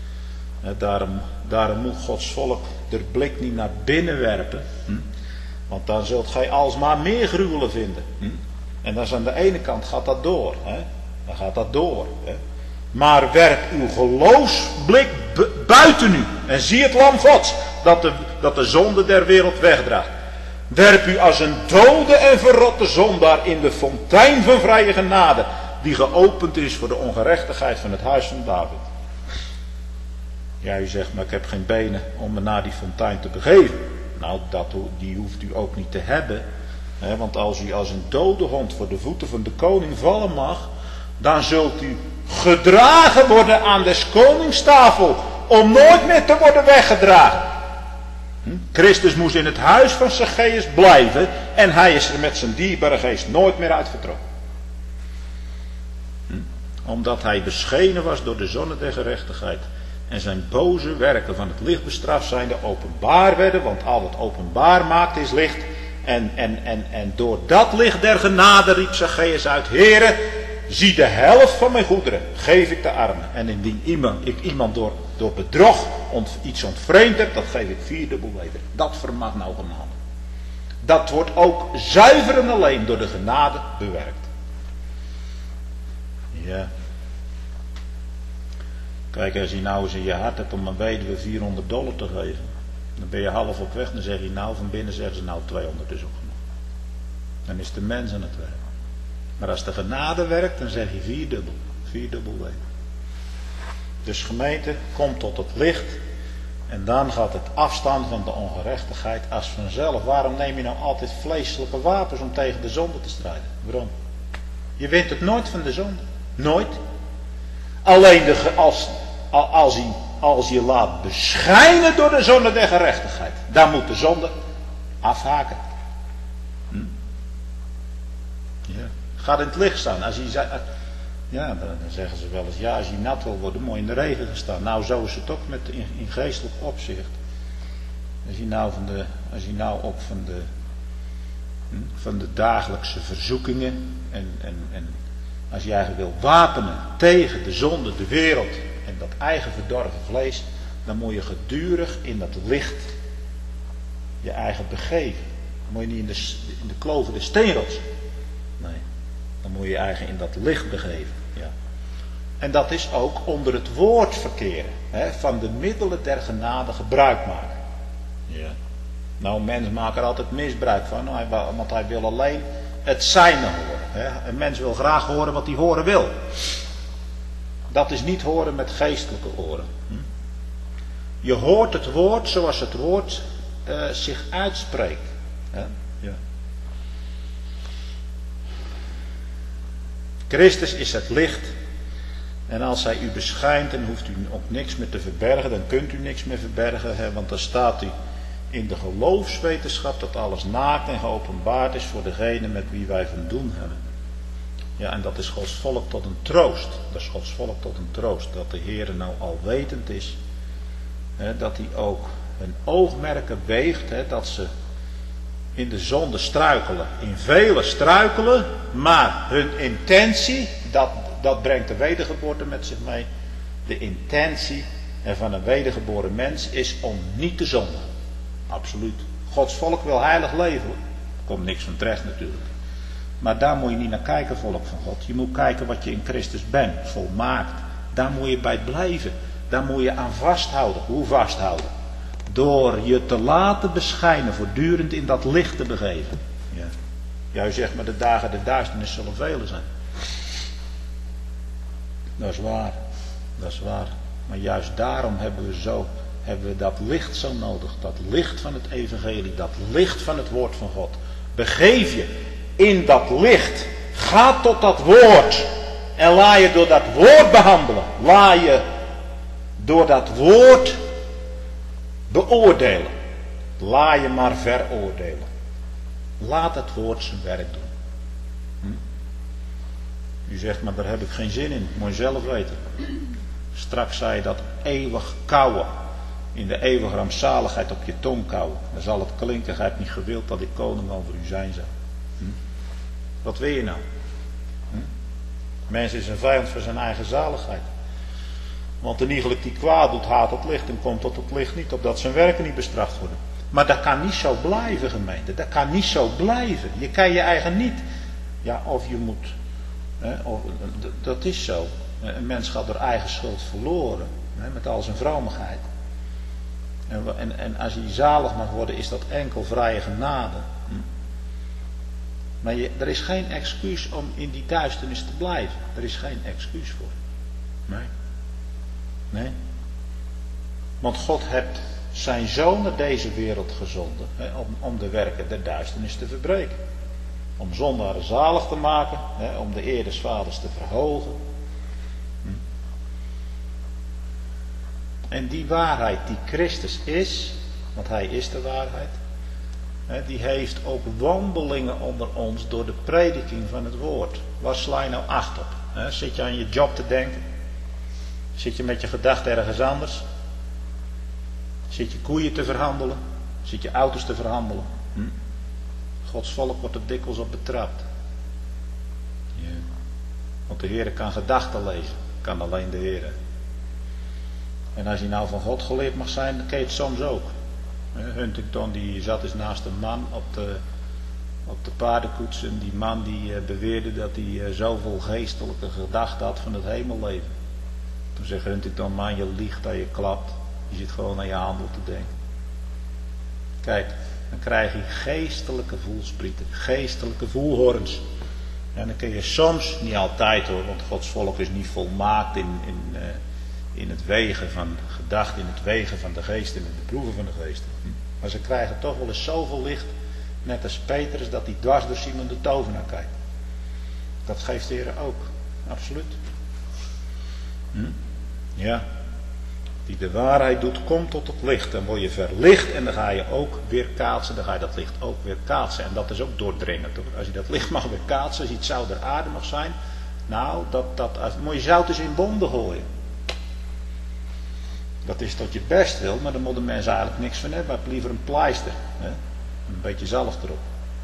Daarom moet Gods volk de blik niet naar binnen werpen. Want dan zult gij alsmaar meer gruwelen vinden. En dan is aan de ene kant gaat dat door. Dan gaat dat door. Maar werp uw geloofsblik buiten u. En zie het lam Gods. Dat de zonde der wereld wegdraagt. Werp u als een dode en verrotte zondaar in de fontein van vrije genade, die geopend is voor de ongerechtigheid van het huis van David. Ja, u zegt, maar ik heb geen benen om me naar die fontein te begeven. Nou, die hoeft u ook niet te hebben. Want als u als een dode hond voor de voeten van de koning vallen mag, dan zult u gedragen worden aan des koningstafel, om nooit meer te worden weggedragen. Christus moest in het huis van Zacchaeus blijven en hij is er met zijn dierbare geest nooit meer uit vertrokken. Omdat hij beschenen was door de zonne der gerechtigheid en zijn boze werken van het licht bestraft zijnde openbaar werden, want al wat openbaar maakt is licht. En door dat licht der genade riep Zacchaeus uit, Heere, zie de helft van mijn goederen, geef ik de armen. En indien ik iemand door bedrog iets ontvreemd heb, dat geef ik vierdubbel weder. Dat vermag nou genade. Dat wordt ook zuiver en alleen door de genade bewerkt. Ja. Kijk, als je nou eens in je hart hebt om een weduwe $400 te geven, dan ben je half op weg, dan zeg je nou, van binnen zeggen ze nou 200 is ook genoeg. Dan is de mens aan het werk. Maar als de genade werkt, dan zeg je vierdubbel weder. Dus gemeente, kom tot het licht. En dan gaat het afstaan van de ongerechtigheid als vanzelf. Waarom neem je nou altijd vleeselijke wapens om tegen de zonde te strijden? Waarom? Je wint het nooit van de zonde. Nooit. Alleen als je laat beschijnen door de zonde der gerechtigheid. Dan moet de zonde afhaken. Ja. Gaat in het licht staan. Ja, dan zeggen ze wel eens, ja, als je nat wil worden, moet je in de regen gaan staan. Nou, zo is het ook in geestelijk opzicht. Als je nou ook van de dagelijkse verzoekingen en als je eigenlijk wil wapenen tegen de zonde, de wereld en dat eigen verdorven vlees, dan moet je gedurig in dat licht je eigen begeven. Dan moet je niet in de kloven de steenrots. Nee, dan moet je je eigen in dat licht begeven. Ja. En dat is ook onder het woord verkeren. Van de middelen der genade gebruik maken. Ja. Nou, mensen maken er altijd misbruik van, want hij wil alleen het zijne horen. Een mens wil graag horen wat hij horen wil. Dat is niet horen met geestelijke oren. Je hoort het woord zoals het woord zich uitspreekt. Ja. Christus is het licht. En als hij u beschijnt, dan hoeft u ook niks meer te verbergen. Dan kunt u niks meer verbergen. Want dan staat u in de geloofswetenschap dat alles naakt en geopenbaard is voor degene met wie wij van doen hebben. Ja, en dat is Gods volk tot een troost. Dat is Gods volk tot een troost. Dat de Heer nou al wetend is. Dat hij ook hun oogmerken weegt. Dat ze in de zonde struikelen. In vele struikelen. Maar hun intentie, dat brengt de wedergeboorte met zich mee. De intentie van een wedergeboren mens is om niet te zondigen. Absoluut. Gods volk wil heilig leven. Er komt niks van terecht natuurlijk. Maar daar moet je niet naar kijken, volk van God. Je moet kijken wat je in Christus bent, volmaakt. Daar moet je bij blijven. Daar moet je aan vasthouden. Hoe vasthouden? Door je te laten beschijnen, voortdurend in dat licht te begeven. Ja. Ja, u zegt maar de dagen der duisternis zullen vele zijn. Dat is waar. Dat is waar. Maar juist daarom hebben we dat licht zo nodig. Dat licht van het evangelie. Dat licht van het woord van God. Begeef je in dat licht. Ga tot dat woord. En laat je door dat woord behandelen. Laat je door dat woord beoordelen. Laat je maar veroordelen. Laat het woord zijn werk doen. U zegt, maar daar heb ik geen zin in. Moet je zelf weten. Straks zei je dat eeuwig kauwen. In de eeuwige rampzaligheid op je tong kauwen. Dan zal het klinken, gij hebt niet gewild dat ik koning over u zijn zou. Wat wil je nou? Mens is een vijand voor zijn eigen zaligheid. Want een iegelijk die kwaad doet, haat het licht en komt tot het licht niet, opdat zijn werken niet bestraft worden. Maar dat kan niet zo blijven, gemeente. Dat kan niet zo blijven. Je kan je eigen niet. Ja, of je moet. Dat is zo. Een mens gaat door eigen schuld verloren. Met al zijn vromigheid. En als hij zalig mag worden, is dat enkel vrije genade. Maar er is geen excuus om in die duisternis te blijven. Er is geen excuus voor. Nee. Want God heeft zijn zoon naar deze wereld gezonden. Om de werken der duisternis te verbreken. Om zondaren zalig te maken. Om de eer des vaders te verhogen. En die waarheid die Christus is. Want hij is de waarheid. Die heeft ook wandelingen onder ons door de prediking van het woord. Waar sla je nou acht op? Zit je aan je job te denken? Zit je met je gedachten ergens anders? Zit je koeien te verhandelen? Zit je auto's te verhandelen? Gods volk wordt er dikwijls op betrapt. Ja. Want de Heer kan gedachten lezen. Kan alleen de Heer. En als je nou van God geleerd mag zijn, dan kun je het soms ook. Huntington die zat eens naast een man op de paardenkoets. En die man die beweerde dat hij zoveel geestelijke gedachten had van het hemelleven. Toen zegt Huntington, man, je liegt dat je klapt. Je zit gewoon aan je handel te denken. Kijk, dan krijg je geestelijke voelsprieten. Geestelijke voelhorens. En dan kun je soms, niet altijd hoor, want Gods volk is niet volmaakt in het wegen van gedachten, in het wegen van de geest en in de proeven van de geest. Maar ze krijgen toch wel eens zoveel licht, net als Petrus, dat hij dwars door Simon de tovenaar kijkt. Dat geeft de Heer ook, absoluut. Ja, die de waarheid doet, komt tot het licht. Dan word je verlicht en dan ga je ook weer kaatsen, dan ga je dat licht ook weer kaatsen. En dat is ook doordringend hoor. Als je dat licht mag weer kaatsen, als je het zout der aarde mag zijn, nou, moet je zout eens in bonden gooien. Dat is tot je best wil, maar daar moeten mensen eigenlijk niks van hebben. Maar liever een pleister. Een beetje zalf erop.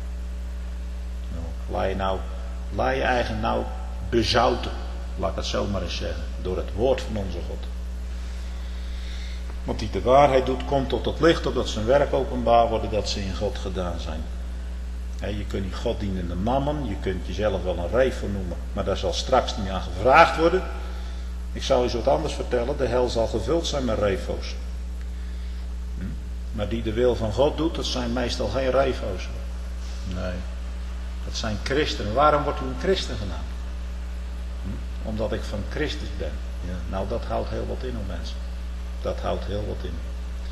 Laat je eigen nou bezouten. Laat ik het zo maar eens zeggen. Door het woord van onze God. Want die de waarheid doet, komt tot het licht, opdat zijn werk openbaar worden, dat ze in God gedaan zijn. Je kunt niet God dienende mammon. Je kunt jezelf wel een reef noemen. Maar daar zal straks niet aan gevraagd worden. Ik zal je wat anders vertellen. De hel zal gevuld zijn met refo's. Maar die de wil van God doet, dat zijn meestal geen refo's. Nee. Dat zijn christenen. Waarom wordt u een christen genaamd? Omdat ik van Christus ben. Ja. Nou, dat houdt heel wat in, hoor mensen. Dat houdt heel wat in.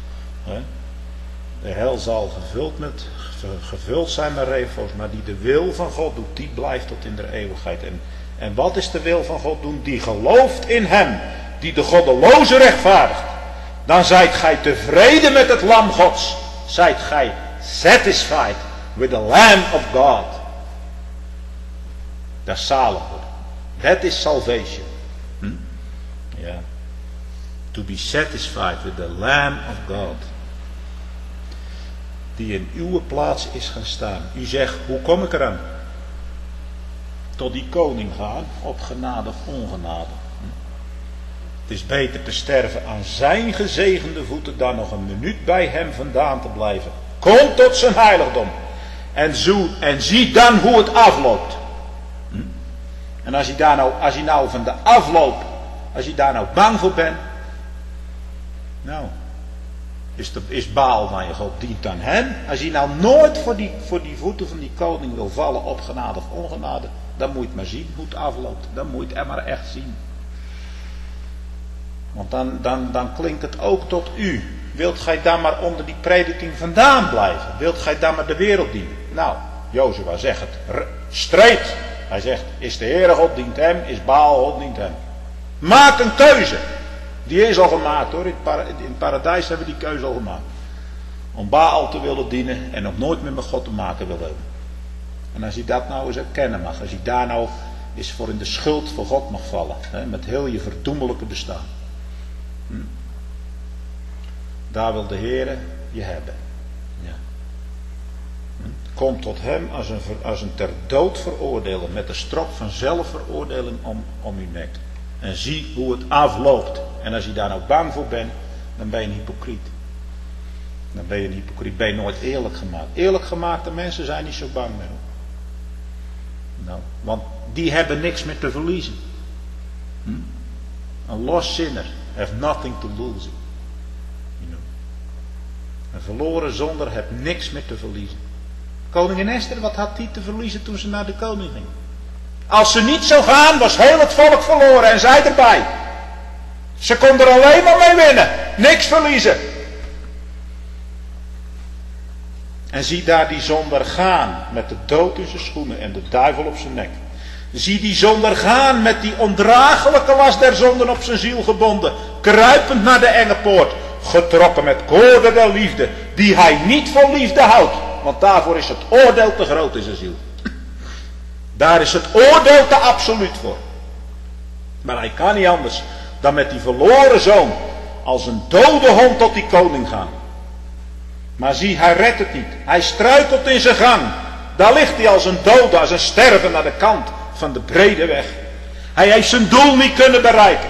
De hel zal gevuld zijn met refo's. Maar die de wil van God doet, die blijft tot in de eeuwigheid. En wat is de wil van God doen? Die gelooft in hem, die de goddeloze rechtvaardigt. Dan zijt gij tevreden met het lam Gods. Zijt gij satisfied with the Lamb of God. Dat is zalig worden. That is salvation. Ja. To be satisfied with the Lamb of God. Die in uw plaats is gaan staan. U zegt, hoe kom ik eraan? Tot die koning gaan, op genade of ongenade. Het is beter te sterven aan zijn gezegende voeten dan nog een minuut bij hem vandaan te blijven. Kom tot zijn heiligdom. En zie dan hoe het afloopt. En als je nou van de afloop, als je daar nou bang voor bent, nou, is Baal van je God, dient aan hem. Als je nou nooit voor die voeten van die koning wil vallen op genade of ongenade, dan moet je het maar zien hoe het afloopt. Dan moet je het maar echt zien. Want dan klinkt het ook tot u. Wilt gij dan maar onder die prediking vandaan blijven? Wilt gij dan maar de wereld dienen? Nou, Jozua zegt het streed. Hij zegt, is de Heere God dient hem, is Baal God dient hem. Maak een keuze. Die is al gemaakt hoor. In het paradijs hebben we die keuze al gemaakt. Om Baal te willen dienen en nog nooit meer met God te maken willen hebben. En als je dat nou eens erkennen mag. Als je daar nou eens voor in de schuld voor God mag vallen. Hè, met heel je verdoemelijke bestaan. Daar wil de Heere je hebben. Ja. Kom tot hem als een ter dood veroordelen. Met de strop van zelfveroordeling om uw nek. En zie hoe het afloopt. En als je daar nou bang voor bent, dan ben je een hypocriet. Dan ben je een hypocriet. Ben je nooit eerlijk gemaakt. Eerlijk gemaakte mensen zijn niet zo bang meer. Nou, want die hebben niks meer te verliezen. Een lost sinner have nothing to lose. Een verloren zonder heeft niks meer te verliezen. Koningin Esther, wat had die te verliezen toen ze naar de koning ging? Als ze niet zou gaan, was heel het volk verloren en zij erbij. Ze kon er alleen maar mee winnen. Niks verliezen. En zie daar die zonder gaan met de dood in zijn schoenen en de duivel op zijn nek. Zie die zonder gaan met die ondraaglijke last der zonden op zijn ziel gebonden. Kruipend naar de enge poort. Getrokken met koorden der liefde. Die hij niet voor liefde houdt. Want daarvoor is het oordeel te groot in zijn ziel. Daar is het oordeel te absoluut voor. Maar hij kan niet anders dan met die verloren zoon als een dode hond tot die koning gaan. Maar zie, hij redt het niet. Hij struikelt in zijn gang. Daar ligt hij als een dode, als een sterven naar de kant van de brede weg. Hij heeft zijn doel niet kunnen bereiken.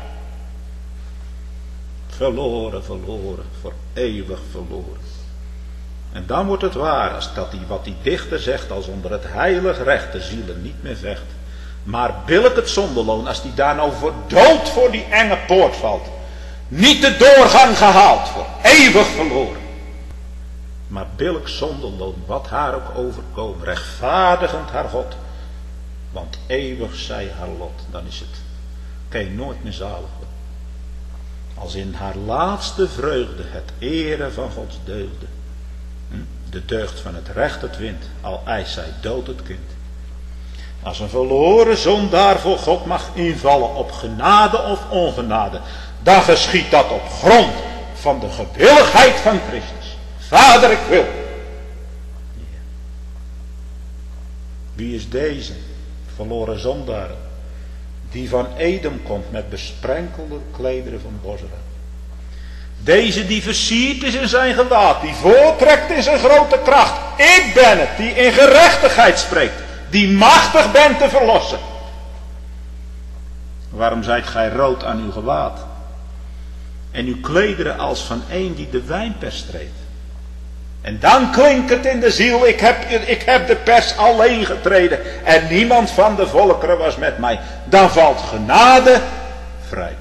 Verloren, verloren, voor eeuwig verloren. En dan wordt het waar, als dat wat die dichter zegt, als onder het heilig recht de zielen niet meer vecht. Maar billijk het zonderloon, als die daar nou voor dood voor die enge poort valt. Niet de doorgang gehaald, voor eeuwig verloren. Maar billijk zonderloon, wat haar ook overkomen, rechtvaardigend haar God. Want eeuwig zij haar lot, dan is het, kan je nooit meer zalig worden. Als in haar laatste vreugde het ere van Gods deugde. De deugd van het recht het wint, al eist zij dood het kind. Als een verloren zondaar voor God mag invallen op genade of ongenade, dan geschiet dat op grond van de gewilligheid van Christus. Vader, ik wil. Wie is deze verloren zondaar die van Edom komt met besprenkelde klederen van bosra? Deze die versierd is in zijn gelaat, die voortrekt in zijn grote kracht. Ik ben het, die in gerechtigheid spreekt, die machtig bent te verlossen. Waarom zijt gij rood aan uw gewaad? En uw klederen als van een die de wijnpers streekt. En dan klinkt het in de ziel, ik heb de pers alleen getreden en niemand van de volkeren was met mij. Dan valt genade vrij.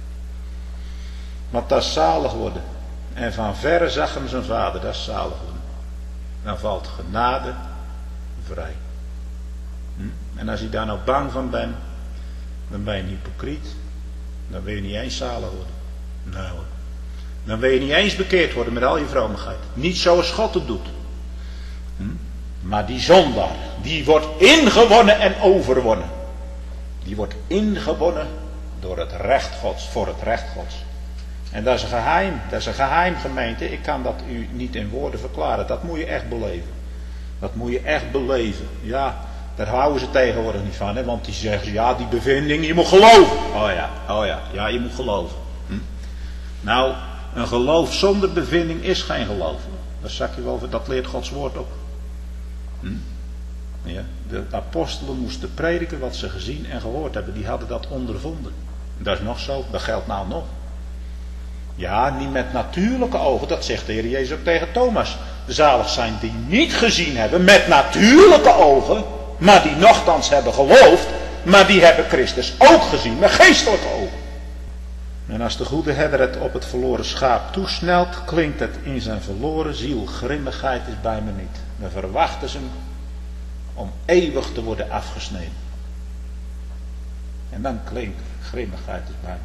Want dat is zalig worden. En van verre zag hem zijn vader, dat is zalig worden. Dan valt genade vrij. En als je daar nou bang van bent, dan ben je een hypocriet. Dan wil je niet eens zalig worden. Nou hoor. Dan wil je niet eens bekeerd worden met al je vromigheid. Niet zoals God het doet. Maar die zondaar, die wordt ingewonnen en overwonnen. Die wordt ingewonnen door het recht Gods, voor het recht Gods. En dat is een geheim. Dat is een geheim, gemeente. Ik kan dat u niet in woorden verklaren. Dat moet je echt beleven. Dat moet je echt beleven. Ja, daar houden ze tegenwoordig niet van. Hè? Want die zeggen, ja, die bevinding, je moet geloven. Oh ja, je moet geloven. Nou, een geloof zonder bevinding is geen geloof. Dat leert Gods woord ook. Ja, de apostelen moesten prediken wat ze gezien en gehoord hebben. Die hadden dat ondervonden. Dat is nog zo, dat geldt nou nog. Ja, niet met natuurlijke ogen, dat zegt de Heer Jezus ook tegen Thomas. Zalig zijn die niet gezien hebben met natuurlijke ogen, maar die nochtans hebben geloofd, maar die hebben Christus ook gezien met geestelijke ogen. En als de goede herder het op het verloren schaap toesnelt, klinkt het in zijn verloren ziel, grimmigheid is bij me niet. Dan verwachten ze hem om eeuwig te worden afgesneden. En dan klinkt grimmigheid is bij me.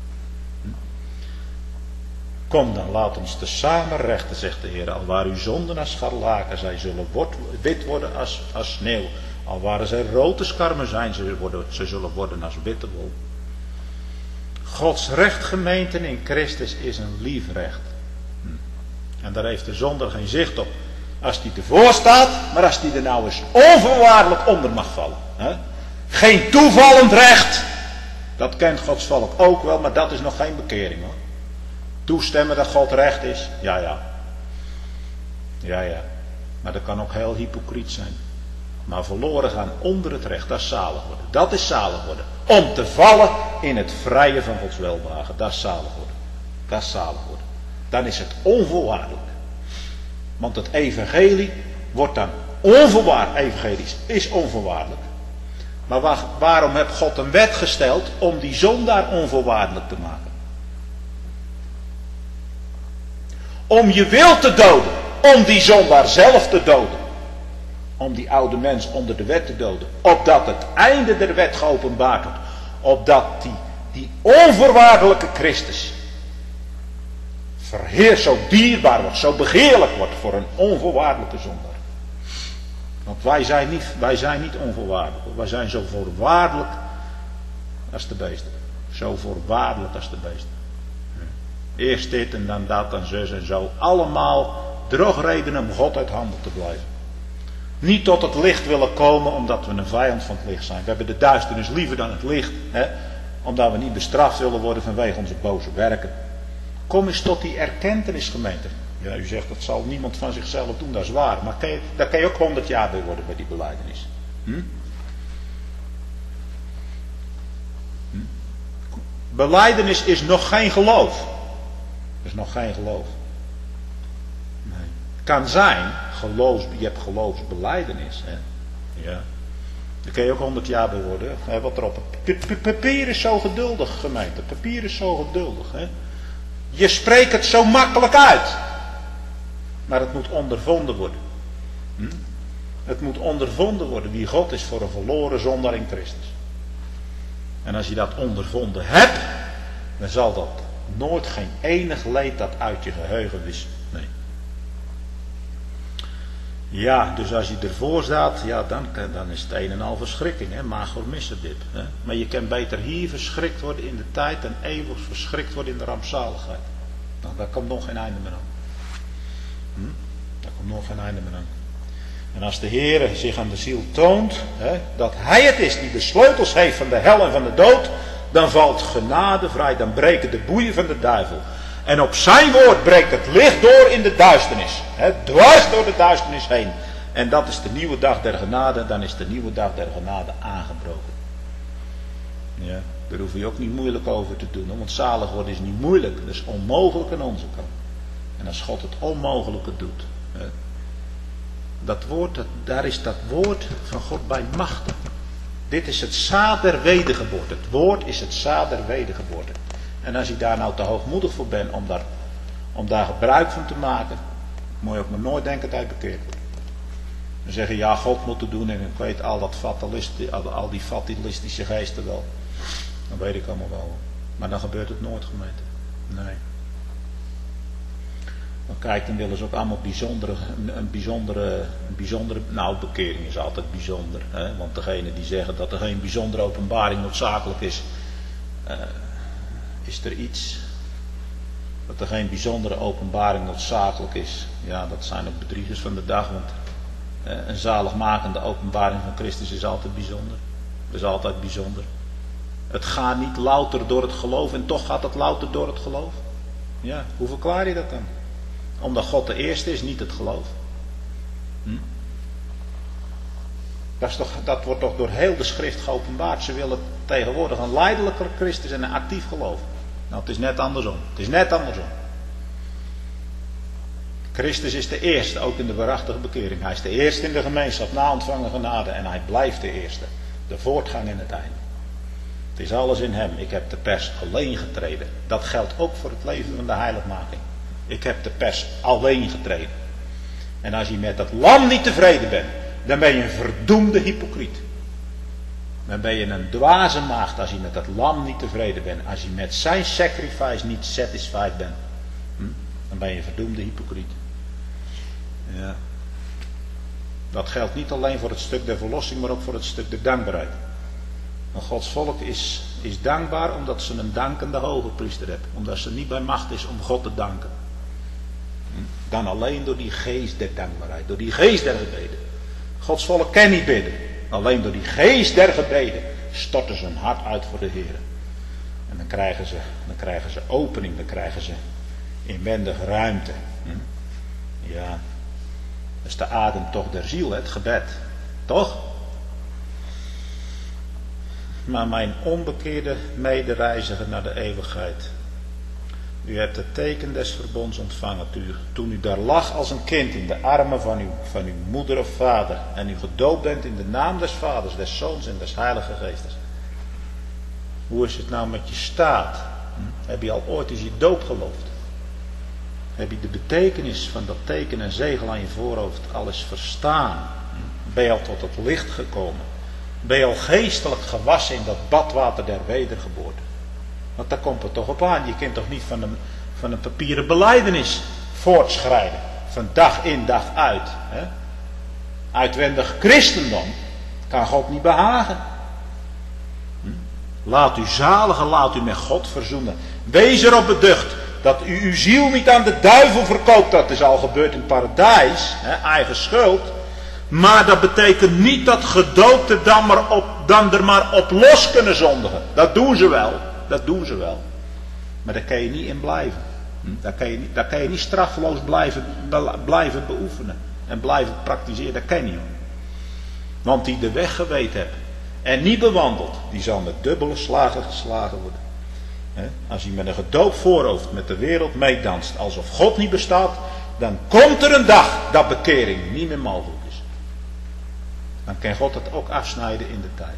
Kom dan, laat ons tezamen rechten, zegt de Heer. Al waren uw zonden als scharlaken, zij zullen wit worden als sneeuw. Al waren zij rood als karmezijn, ze zullen worden als witte wol. Gods recht, gemeenten in Christus, is een lief recht. En daar heeft de zondaar geen zicht op. Als die ervoor staat, maar als die er nou eens onvoorwaardelijk onder mag vallen. Hè? Geen toevallend recht. Dat kent Gods volk ook wel, maar dat is nog geen bekering hoor. Toestemmen dat God recht is, ja. Maar dat kan ook heel hypocriet zijn. Maar verloren gaan onder het recht, dat is zalig worden. Dat is zalig worden. Om te vallen in het vrije van Gods welbehagen, dat is zalig worden. Dat is zalig worden. Dan is het onvoorwaardelijk. Want het evangelie wordt dan onvoorwaardelijk. Evangelisch is onvoorwaardelijk. Maar waarom heeft God een wet gesteld om die zondaar onvoorwaardelijk te maken? Om je wil te doden. Om die zondaar zelf te doden. Om die oude mens onder de wet te doden. Opdat het einde der wet geopenbaard wordt. Opdat die onvoorwaardelijke Christus verheerst, zo dierbaar wordt, zo begeerlijk wordt voor een onvoorwaardelijke zondaar. Want wij zijn niet onvoorwaardelijk. Wij zijn zo voorwaardelijk als de beesten. Zo voorwaardelijk als de beesten. Eerst dit en dan dat en zus en zo. Allemaal drogredenen om God uit handen te blijven. Niet tot het licht willen komen omdat we een vijand van het licht zijn. We hebben de duisternis liever dan het licht. Omdat we niet bestraft willen worden vanwege onze boze werken. Kom eens tot die erkentenis, gemeente. Ja, u zegt dat zal niemand van zichzelf doen, dat is waar. Maar daar kan je ook 100 jaar bij worden bij die belijdenis. Belijdenis is nog geen geloof. Dat is nog geen geloof. Nee. Het kan zijn, je hebt geloofsbelijdenis. Hè? Ja. Daar kan je ook 100 jaar bij worden. Hè? Wat erop. Papier is zo geduldig, gemeente. Papier is zo geduldig. Hè? Je spreekt het zo makkelijk uit. Maar het moet ondervonden worden. Het moet ondervonden worden wie God is voor een verloren zondaar in Christus. En als je dat ondervonden hebt, dan zal dat nooit geen enig leed dat uit je geheugen is. Nee. Ja, dus als je ervoor staat, ja, dan is het een en al verschrikking, hè, magor misserdip. Hè. Maar je kan beter hier verschrikt worden in de tijd en eeuwig verschrikt worden in de rampzaligheid. Nou, daar komt nog geen einde meer aan. Daar komt nog geen einde meer aan. En als de Heer zich aan de ziel toont, hè, dat Hij het is die de sleutels heeft van de hel en van de dood, dan valt genade vrij, dan breken de boeien van de duivel. En op zijn woord breekt het licht door in de duisternis. Hè, dwars door de duisternis heen. En dat is de nieuwe dag der genade, dan is de nieuwe dag der genade aangebroken. Ja, daar hoef je ook niet moeilijk over te doen, want zalig worden is niet moeilijk, dat is onmogelijk aan onze kant. En als God het onmogelijke doet, hè, dat woord, daar is dat woord van God bij machten. Dit is het zaad der wedergeboorte. Het woord is het zaad der wedergeboorte. En als je daar nou te hoogmoedig voor bent om daar gebruik van te maken, moet je ook maar nooit denken dat hij bekeerd wordt. Dan zeggen ja, God moet het doen en ik weet al die fatalistische geesten wel. Dat weet ik allemaal wel. Maar dan gebeurt het nooit, gemeente. Nee. Maar kijk, dan willen ze ook allemaal een bijzondere, nou, bekering is altijd bijzonder. Hè? Want degene die zeggen dat er geen bijzondere openbaring noodzakelijk is, is er iets. Dat er geen bijzondere openbaring noodzakelijk is. Ja, dat zijn ook bedriegers van de dag, want Een zaligmakende openbaring van Christus is altijd bijzonder. Dat is altijd bijzonder. Het gaat niet louter door het geloof en toch gaat het louter door het geloof. Ja, hoe verklaar je dat dan? Omdat God de eerste is, niet het geloof. Dat wordt toch door heel de schrift geopenbaard. Ze willen tegenwoordig een lijdelijker Christus en een actief geloof. Nou, het is net andersom. Het is net andersom. Christus is de eerste, ook in de waarachtige bekering. Hij is de eerste in de gemeenschap, na ontvangen genade. En hij blijft de eerste. De voortgang in het einde. Het is alles in hem. Ik heb de pers alleen getreden. Dat geldt ook voor het leven van de heiligmaking. Ik heb de pers alleen getreden. En als je met dat lam niet tevreden bent, dan ben je een verdoemde hypocriet. Dan ben je een dwaze maagd als je met dat lam niet tevreden bent. Als je met zijn sacrifice niet satisfied bent. Dan ben je een verdoemde hypocriet. Ja. Dat geldt niet alleen voor het stuk der verlossing, maar ook voor het stuk der dankbaarheid. Want Gods volk is dankbaar omdat ze een dankende hoge priester hebben. Omdat ze niet bij macht is om God te danken. Dan alleen door die geest der dankbaarheid. Door die geest der gebeden. Gods volk kan niet bidden. Alleen door die geest der gebeden storten ze hun hart uit voor de Heer. En dan krijgen ze opening. Dan krijgen ze inwendige ruimte. Ja. Dat is de adem toch der ziel, het gebed. Toch? Maar mijn onbekeerde medereiziger naar de eeuwigheid. U hebt het teken des verbonds ontvangen toen u daar lag als een kind in de armen van uw moeder of vader. En u gedoopt bent in de naam des vaders, des zoons en des heilige geestes. Hoe is het nou met je staat? Heb je al ooit eens je doop geloofd? Heb je de betekenis van dat teken en zegel aan je voorhoofd al eens verstaan? Ben je al tot het licht gekomen? Ben je al geestelijk gewassen in dat badwater der wedergeboorte? Want daar komt het toch op aan. Je kunt toch niet van een papieren belijdenis voortschrijden. Van dag in dag uit. Hè? Uitwendig christendom kan God niet behagen. Laat u zaligen, laat u met God verzoenen. Wees erop beducht dat u uw ziel niet aan de duivel verkoopt. Dat is al gebeurd in het paradijs. Hè? Eigen schuld. Maar dat betekent niet dat gedoopten dan er maar op los kunnen zondigen. Dat doen ze wel. Dat doen ze wel. Maar daar kan je niet in blijven. Daar kan je niet straffeloos blijven beoefenen. En blijven praktiseren. Dat kan je niet. Want die de weg geweten hebt. En niet bewandelt. Die zal met dubbele slagen geslagen worden. Als hij met een gedoopt voorhoofd met de wereld meedanst. Alsof God niet bestaat. Dan komt er een dag dat bekering niet meer mogelijk is. Dan kan God het ook afsnijden in de tijd.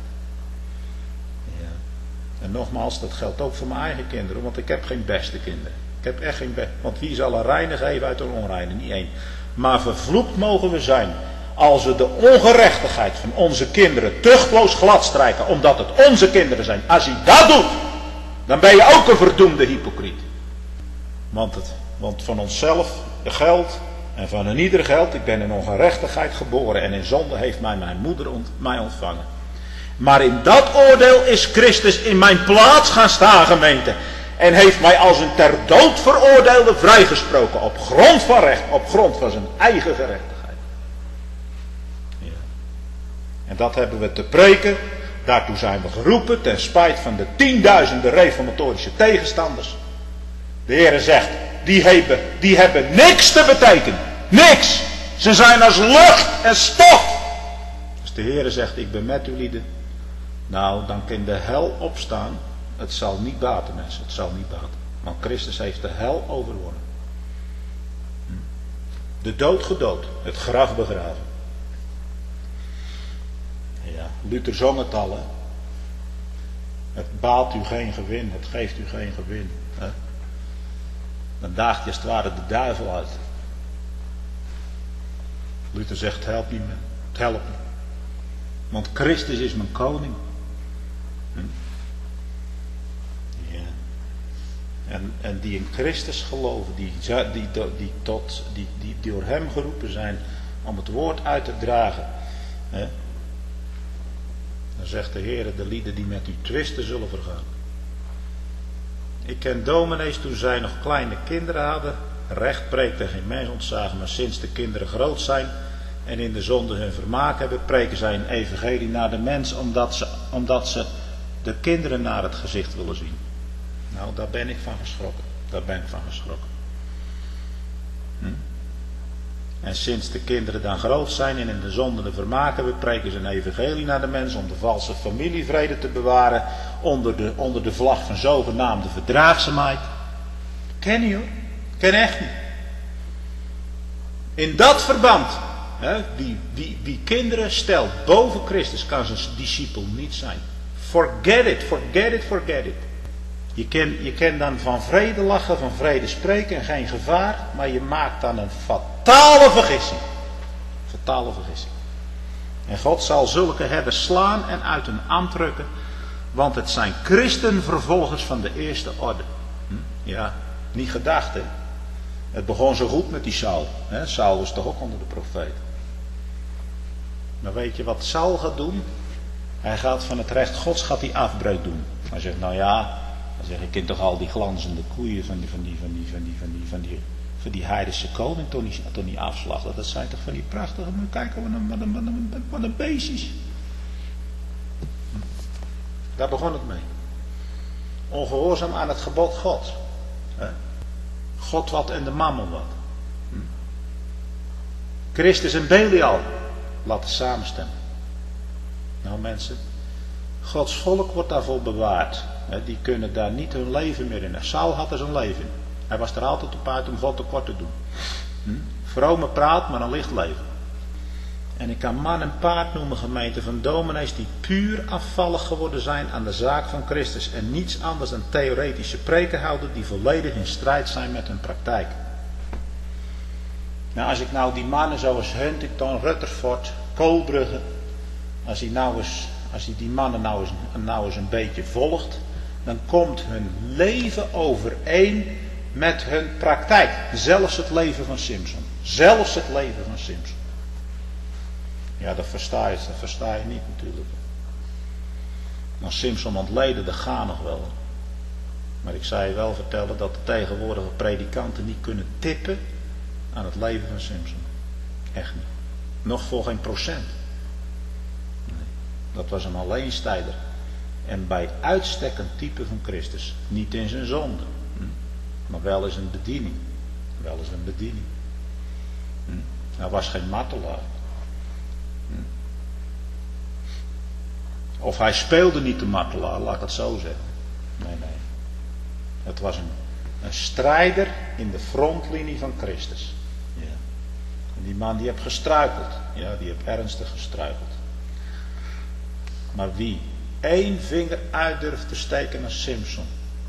En nogmaals, dat geldt ook voor mijn eigen kinderen. Want ik heb geen beste kinderen. Ik heb echt geen beste. Want wie zal een reine geven uit een onreine? Niet één. Maar vervloekt mogen we zijn. Als we de ongerechtigheid van onze kinderen tuchtloos gladstrijken. Omdat het onze kinderen zijn. Als je dat doet. Dan ben je ook een verdoemde hypocriet. Want van onszelf geldt. En van een ieder geldt. Ik ben in ongerechtigheid geboren. En in zonde heeft mijn moeder mij ontvangen. Maar in dat oordeel is Christus in mijn plaats gaan staan, gemeente. En heeft mij als een ter dood veroordeelde vrijgesproken. Op grond van recht. Op grond van zijn eigen gerechtigheid. Ja. En dat hebben we te preken. Daartoe zijn we geroepen. Ten spijt van de tienduizenden reformatorische tegenstanders. De Heer zegt. Die hebben niks te betekenen. Niks. Ze zijn als lucht en stof. Dus de Heer zegt. Ik ben met u lieden. Nou, dan kan de hel opstaan. Het zal niet baten, mensen. Het zal niet baten. Want Christus heeft de hel overwonnen. De dood gedood. Het graf begraven. Ja, Luther zong het al. Hè? Het baat u geen gewin. Het geeft u geen gewin. Hè? Dan daagt je als het ware de duivel uit. Luther zegt, het helpt niet meer. Het helpt niet. Want Christus is mijn koning. Ja. En die in Christus geloven, die door hem geroepen zijn om het woord uit te dragen. Hè? Dan zegt de Heer, de lieden die met u twisten zullen vergaan. Ik ken dominees toen zij nog kleine kinderen hadden. Recht preekt en geen mens ontzagen, maar sinds de kinderen groot zijn en in de zonde hun vermaak hebben, preken zij een evangelie naar de mens, omdat ze de kinderen naar het gezicht willen zien. Nou, daar ben ik van geschrokken. Daar ben ik van geschrokken. En sinds de kinderen dan groot zijn en in de zonde de vermaak hebben, preken ze een evangelie naar de mens om de valse familievrede te bewaren onder de vlag van zogenaamde verdraagzaamheid. Ken je hoor? Ken echt niet. In dat verband, wie kinderen stelt boven Christus, kan zijn discipel niet zijn. Forget it, forget it, forget it. Je kan dan van vrede lachen, van vrede spreken en geen gevaar, maar je maakt dan een fatale vergissing. Fatale vergissing. En God zal zulke herders slaan en uit hun ambt rukken, want het zijn christenvervolgers van de eerste orde. Ja, niet gedacht hè. Het begon zo goed met die Saul. Saul was toch ook onder de profeet. Maar weet je wat Saul gaat doen? Hij gaat van het recht Gods afbreuk doen. Hij zegt, nou ja, dan zeg ik, toch al die glanzende koeien van die heidense koning toen hij afslag. Dat zijn toch van die prachtige, kijk wat een beestjes. Daar begon het mee. Ongehoorzaam aan het gebod Gods. God wat en de mammon wat. Christus en Belial laten samenstemmen. Nou mensen, Gods volk wordt daarvoor bewaard. Die kunnen daar niet hun leven meer in. Saul had er zijn leven in. Hij was er altijd op uit om God tekort te doen. Vrome praat, maar een licht leven. En ik kan man en paard noemen, gemeente van dominees die puur afvallig geworden zijn aan de zaak van Christus. En niets anders dan theoretische preken houden die volledig in strijd zijn met hun praktijk. Nou, als ik nou die mannen zoals Huntington, Rutherford, Koolbrugge, als hij die mannen nou eens een beetje volgt, dan komt hun leven overeen met hun praktijk. Zelfs het leven van Simpson. Zelfs het leven van Simpson. Ja, dat versta je niet natuurlijk. Maar Simpson ontleden, dat gaat nog wel. Maar ik zou je wel vertellen dat de tegenwoordige predikanten niet kunnen tippen aan het leven van Simpson. Echt niet. Nog voor geen procent. Nee. Dat was een alleenstijder. En bij uitstek een type van Christus. Niet in zijn zonde. Maar wel eens een bediening. Wel eens een bediening. Hij was geen martelaar. Of hij speelde niet de martelaar, laat ik het zo zeggen. Nee. Het was een strijder in de frontlinie van Christus. Ja. En die man die heeft gestruikeld. Ja, die heeft ernstig gestruikeld. Maar wie één vinger uit durft te steken als Simpson.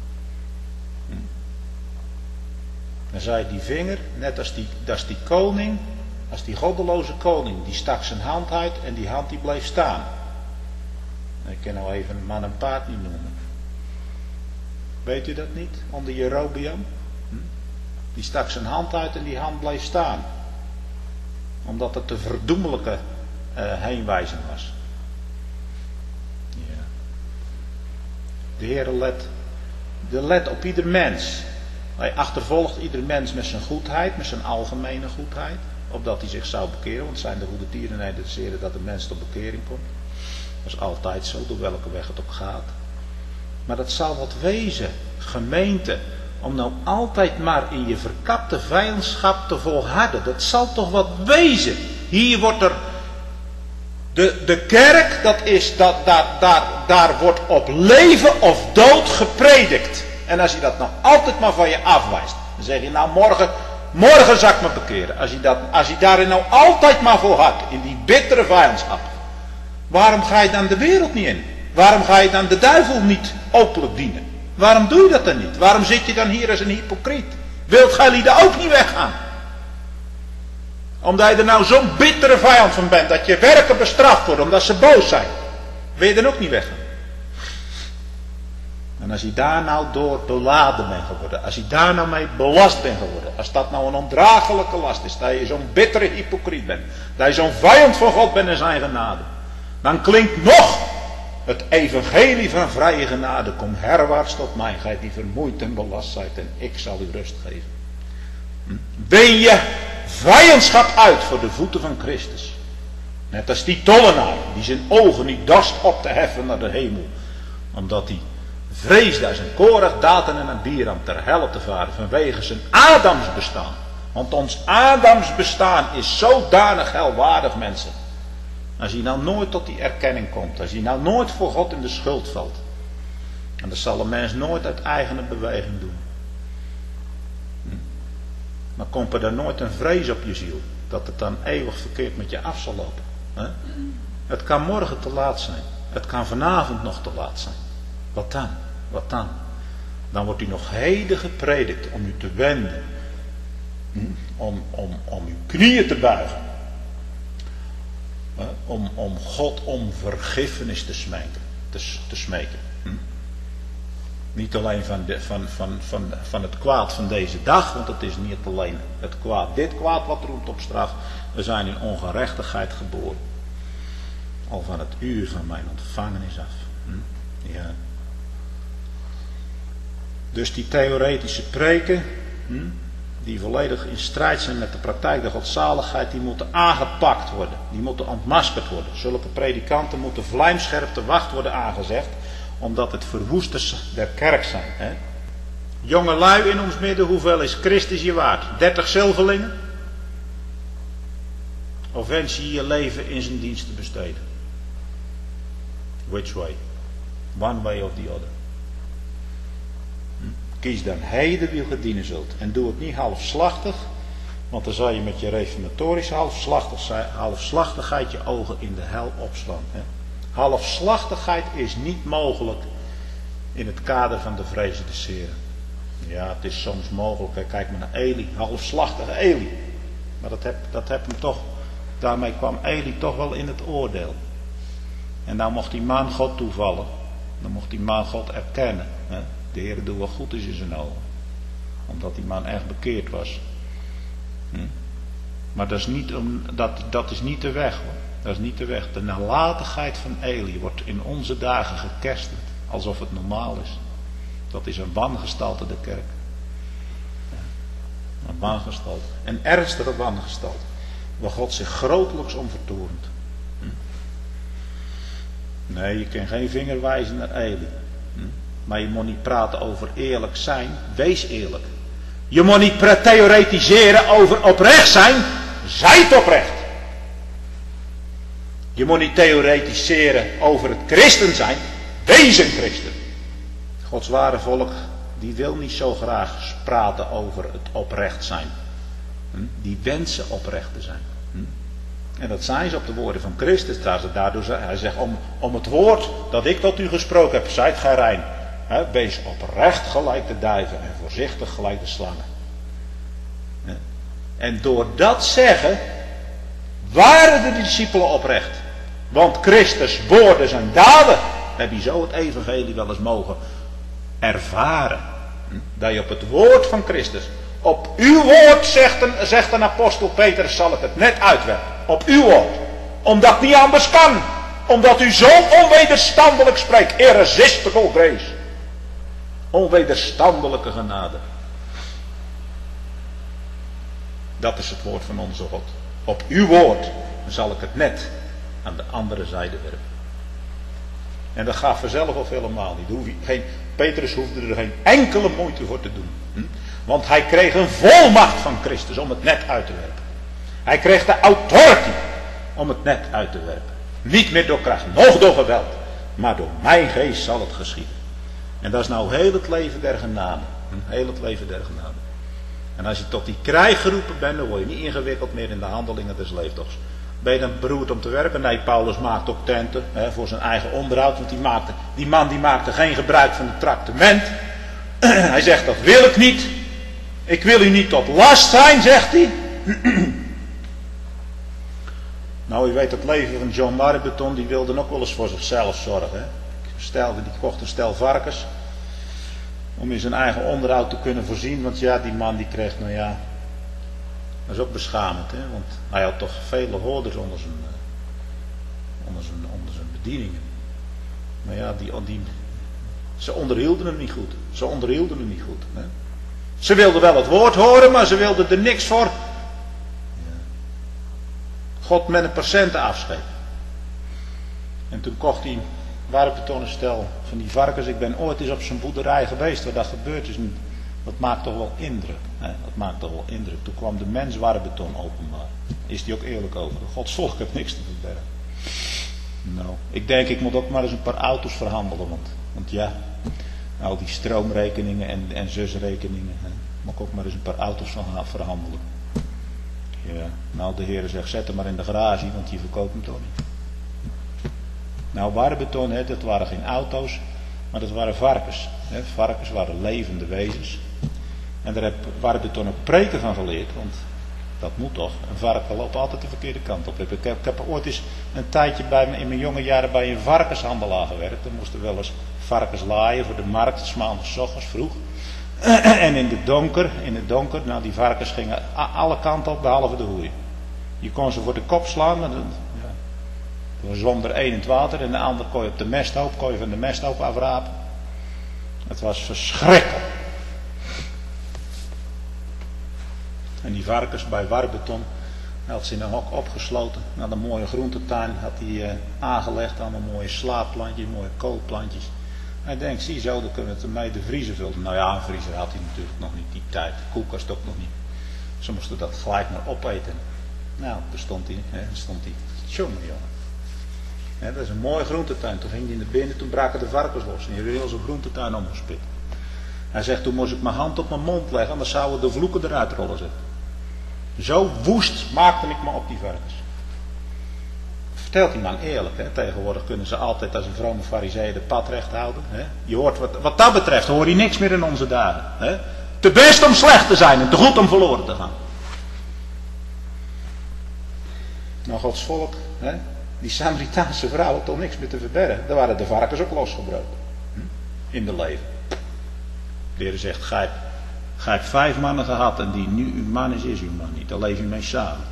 Dan zei die vinger, net als die koning, als die goddeloze koning, die stak zijn hand uit en die hand die bleef staan. Ik kan nou even een man en paard niet noemen. Weet u dat niet? Onder Jerobeam. Die stak zijn hand uit en die hand bleef staan. Omdat het te verdoemelijke heenwijzen was. Ja. De Heer let op ieder mens. Hij achtervolgt ieder mens met zijn goedheid, met zijn algemene goedheid. Opdat hij zich zou bekeren. Want het zijn de goede tierenheden des Heren dat de mens tot bekering komt. Dat is altijd zo, door welke weg het ook gaat. Maar dat zal wat wezen, gemeente, om nou altijd maar in je verkapte vijandschap te volharden. Dat zal toch wat wezen. Hier wordt er, de kerk, daar wordt op leven of dood gepredikt. En als je dat nou altijd maar van je afwijst, dan zeg je nou morgen zal ik me bekeren. Als je daarin nou altijd maar volhardt, in die bittere vijandschap. Waarom ga je dan de wereld niet in? Waarom ga je dan de duivel niet openlijk dienen? Waarom doe je dat dan niet? Waarom zit je dan hier als een hypocriet? Wilt gij lieden ook niet weggaan? Omdat je er nou zo'n bittere vijand van bent, dat je werken bestraft wordt omdat ze boos zijn. Wil je dan ook niet weggaan? En als je daar nou door beladen bent geworden, als je daar nou mee belast bent geworden, als dat nou een ondraaglijke last is, dat je zo'n bittere hypocriet bent, dat je zo'n vijand van God bent in zijn genade, dan klinkt nog het evangelie van vrije genade. Kom herwaarts tot mij, gij die vermoeid en belast zijt, en ik zal u rust geven. Ben je vijandschap uit voor de voeten van Christus. Net als die tollenaar die zijn ogen niet dorst op te heffen naar de hemel. Omdat hij vreesde als een korig Datan en een Biram ter hel te varen vanwege zijn Adams bestaan. Want ons Adams bestaan is zodanig helwaardig, mensen. Als hij nou nooit tot die erkenning komt. Als hij nou nooit voor God in de schuld valt. En dat zal een mens nooit uit eigen beweging doen. Dan komt er dan nooit een vrees op je ziel. Dat het dan eeuwig verkeerd met je af zal lopen. Het kan morgen te laat zijn. Het kan vanavond nog te laat zijn. Wat dan? Wat dan? Dan wordt u nog heden gepredikt om u te wenden. Om uw knieën te buigen. Om God om vergiffenis te smeken. Niet alleen van het kwaad van deze dag, want het is niet alleen het kwaad, dit kwaad wat roept op straf. We zijn in ongerechtigheid geboren. Al van het uur van mijn ontvangenis af. Ja. Dus die theoretische preken, die volledig in strijd zijn met de praktijk der godzaligheid, die moeten aangepakt worden. Die moeten ontmaskerd worden. Zulke predikanten moeten vlijmscherp te wacht worden aangezegd, omdat het verwoesters der kerk zijn. Hè? Jonge lui in ons midden, hoeveel is Christus je waard? 30 zilverlingen? Of wens je je leven in zijn dienst te besteden? Which way? One way of the other. Kies dan heden wie je dienen zult. En doe het niet halfslachtig. Want dan zal je met je reformatorische halfslachtigheid je ogen in de hel opslaan. Hè? Halfslachtigheid is niet mogelijk in het kader van de vrezen des Heren. Ja, het is soms mogelijk. Hè? Kijk maar naar Eli. Halfslachtige Eli. Maar dat heb hem toch. Daarmee kwam Eli toch wel in het oordeel. En nou mocht die man God toevallen. Dan mocht die man God erkennen. Hè? De Heer doet wat goed is in zijn ogen. Omdat die man echt bekeerd was. Maar dat is niet de weg, hoor. Dat is niet de weg. De nalatigheid van Eli wordt in onze dagen gekerstend. Alsof het normaal is. Dat is een wangestalte de kerk. Een wangestalte. Een ernstige wangestalte. Waar God zich grotelijks om vertoornt. Nee, je kan geen vinger wijzen naar Eli. Maar je moet niet praten over eerlijk zijn. Wees eerlijk. Je moet niet theoretiseren over oprecht zijn. Zijt oprecht. Je moet niet theoretiseren over het christen zijn. Wees een christen. Gods ware volk, die wil niet zo graag praten over het oprecht zijn. Die wensen oprecht te zijn. En dat zijn ze op de woorden van Christus. Hij zegt, om het woord dat ik tot u gesproken heb, zijt gij rein. Wees oprecht gelijk de duiven en voorzichtig gelijk de slangen. En door dat zeggen, waren de discipelen oprecht. Want Christus woorden zijn daden. Heb je zo het evangelie wel eens mogen ervaren. Dat je op het woord van Christus, op uw woord, zegt een apostel Petrus, zal ik het net uitwerken. Op uw woord. Omdat het niet anders kan. Omdat u zo onwederstandelijk spreekt. Irresistible grace. Onwederstandelijke genade. Dat is het woord van onze God. Op uw woord zal ik het net aan de andere zijde werpen. En dat gaat vanzelf of helemaal niet. Petrus hoefde er geen enkele moeite voor te doen. Want hij kreeg een volmacht van Christus om het net uit te werpen. Hij kreeg de authority om het net uit te werpen. Niet meer door kracht, noch door geweld. Maar door mijn geest zal het geschieden. En dat is nou heel het leven der genade. Heel het leven der genade. En als je tot die krijg geroepen bent, dan word je niet ingewikkeld meer in de handelingen des leeftochts. Ben je dan beroerd om te werken? Nee, Paulus maakt ook tenten voor zijn eigen onderhoud. Want die man maakte geen gebruik van het traktement. Hij zegt, dat wil ik niet. Ik wil u niet tot last zijn, zegt hij. Nou, u weet het leven van John Marbeton, die wilde ook wel eens voor zichzelf zorgen. Die kocht een stel varkens. Om in zijn eigen onderhoud te kunnen voorzien. Want ja, die man die kreeg, nou ja, dat is ook beschamend. Hè? Want hij had toch vele hoorders onder zijn bedieningen. Maar ja, ze onderhielden hem niet goed. Hè? Ze wilden wel het woord horen, maar ze wilden er niks voor. God met een patiënten afscheep. En toen kocht hij een warmbetonnen stel van die varkens. Ik ben ooit eens op zijn boerderij geweest waar dat gebeurd is. En dat maakt toch wel indruk. Hè? Dat maakt toch wel indruk. Toen kwam de mens warmbeton openbaar. Is die ook eerlijk over? Gods volk heeft niks te verbergen. Nou, ik denk ik moet ook maar eens een paar auto's verhandelen. Want ja, al die stroomrekeningen en zusrekeningen. Hè, moet ik ook maar eens een paar auto's van verhandelen. Ja, nou de Heer zegt zet hem maar in de garage, want die verkoopt hem toch niet. Nou warmbeton, hè, dat waren geen auto's, maar dat waren varkens. Hè. Varkens waren levende wezens. En daar heb warmbeton ook preken van geleerd, want dat moet toch. Een varken loopt altijd de verkeerde kant op. Ik heb ooit eens een tijdje in mijn jonge jaren bij een varkenshandelaar gewerkt. Dan moesten we wel eens varkens laaien voor de markt, 's maandags 's ochtends vroeg. En in het donker, nou die varkens gingen alle kanten op, behalve de hoei. Je kon ze voor de kop slaan, maar dan zwom er één in het water en de ander kon je op de mesthoop, kon je van de mesthoop afrapen. Het was verschrikkelijk. En die varkens bij warmbeton, hij had ze in een hok opgesloten. Had een mooie groentetuin had hij aangelegd, allemaal mooie slaapplantjes, mooie koolplantjes. Hij denkt, zie zo, dan kunnen we het ermee de vriezer vullen. Nou ja, een vriezer had hij natuurlijk nog niet die tijd. De koelkast ook nog niet. Ze moesten dat gelijk maar opeten. Nou, daar stond hij. Jongen. Ja, dat is een mooie groentetuin. Toen ging hij naar binnen, toen braken de varkens los. En hij had heel zo'n groentetuin omgespit. Hij zegt, toen moest ik mijn hand op mijn mond leggen, anders zouden de vloeken eruit rollen. Zeg. Zo woest maakte ik me op die varkens. Vertelt die man eerlijk, hè? Tegenwoordig kunnen ze altijd als een vrome farizeeën de pad recht houden. Hè? Je hoort wat dat betreft, hoor je niks meer in onze dagen. Hè? Te best om slecht te zijn en te goed om verloren te gaan. Nou, Gods volk, hè? Die Samaritaanse vrouw had toch niks meer te verbergen. Daar waren de varkens ook losgebroken. In de leven. De Heer zegt, gij hebt 5 mannen gehad en die nu uw man is uw man niet. Daar leef je mee samen.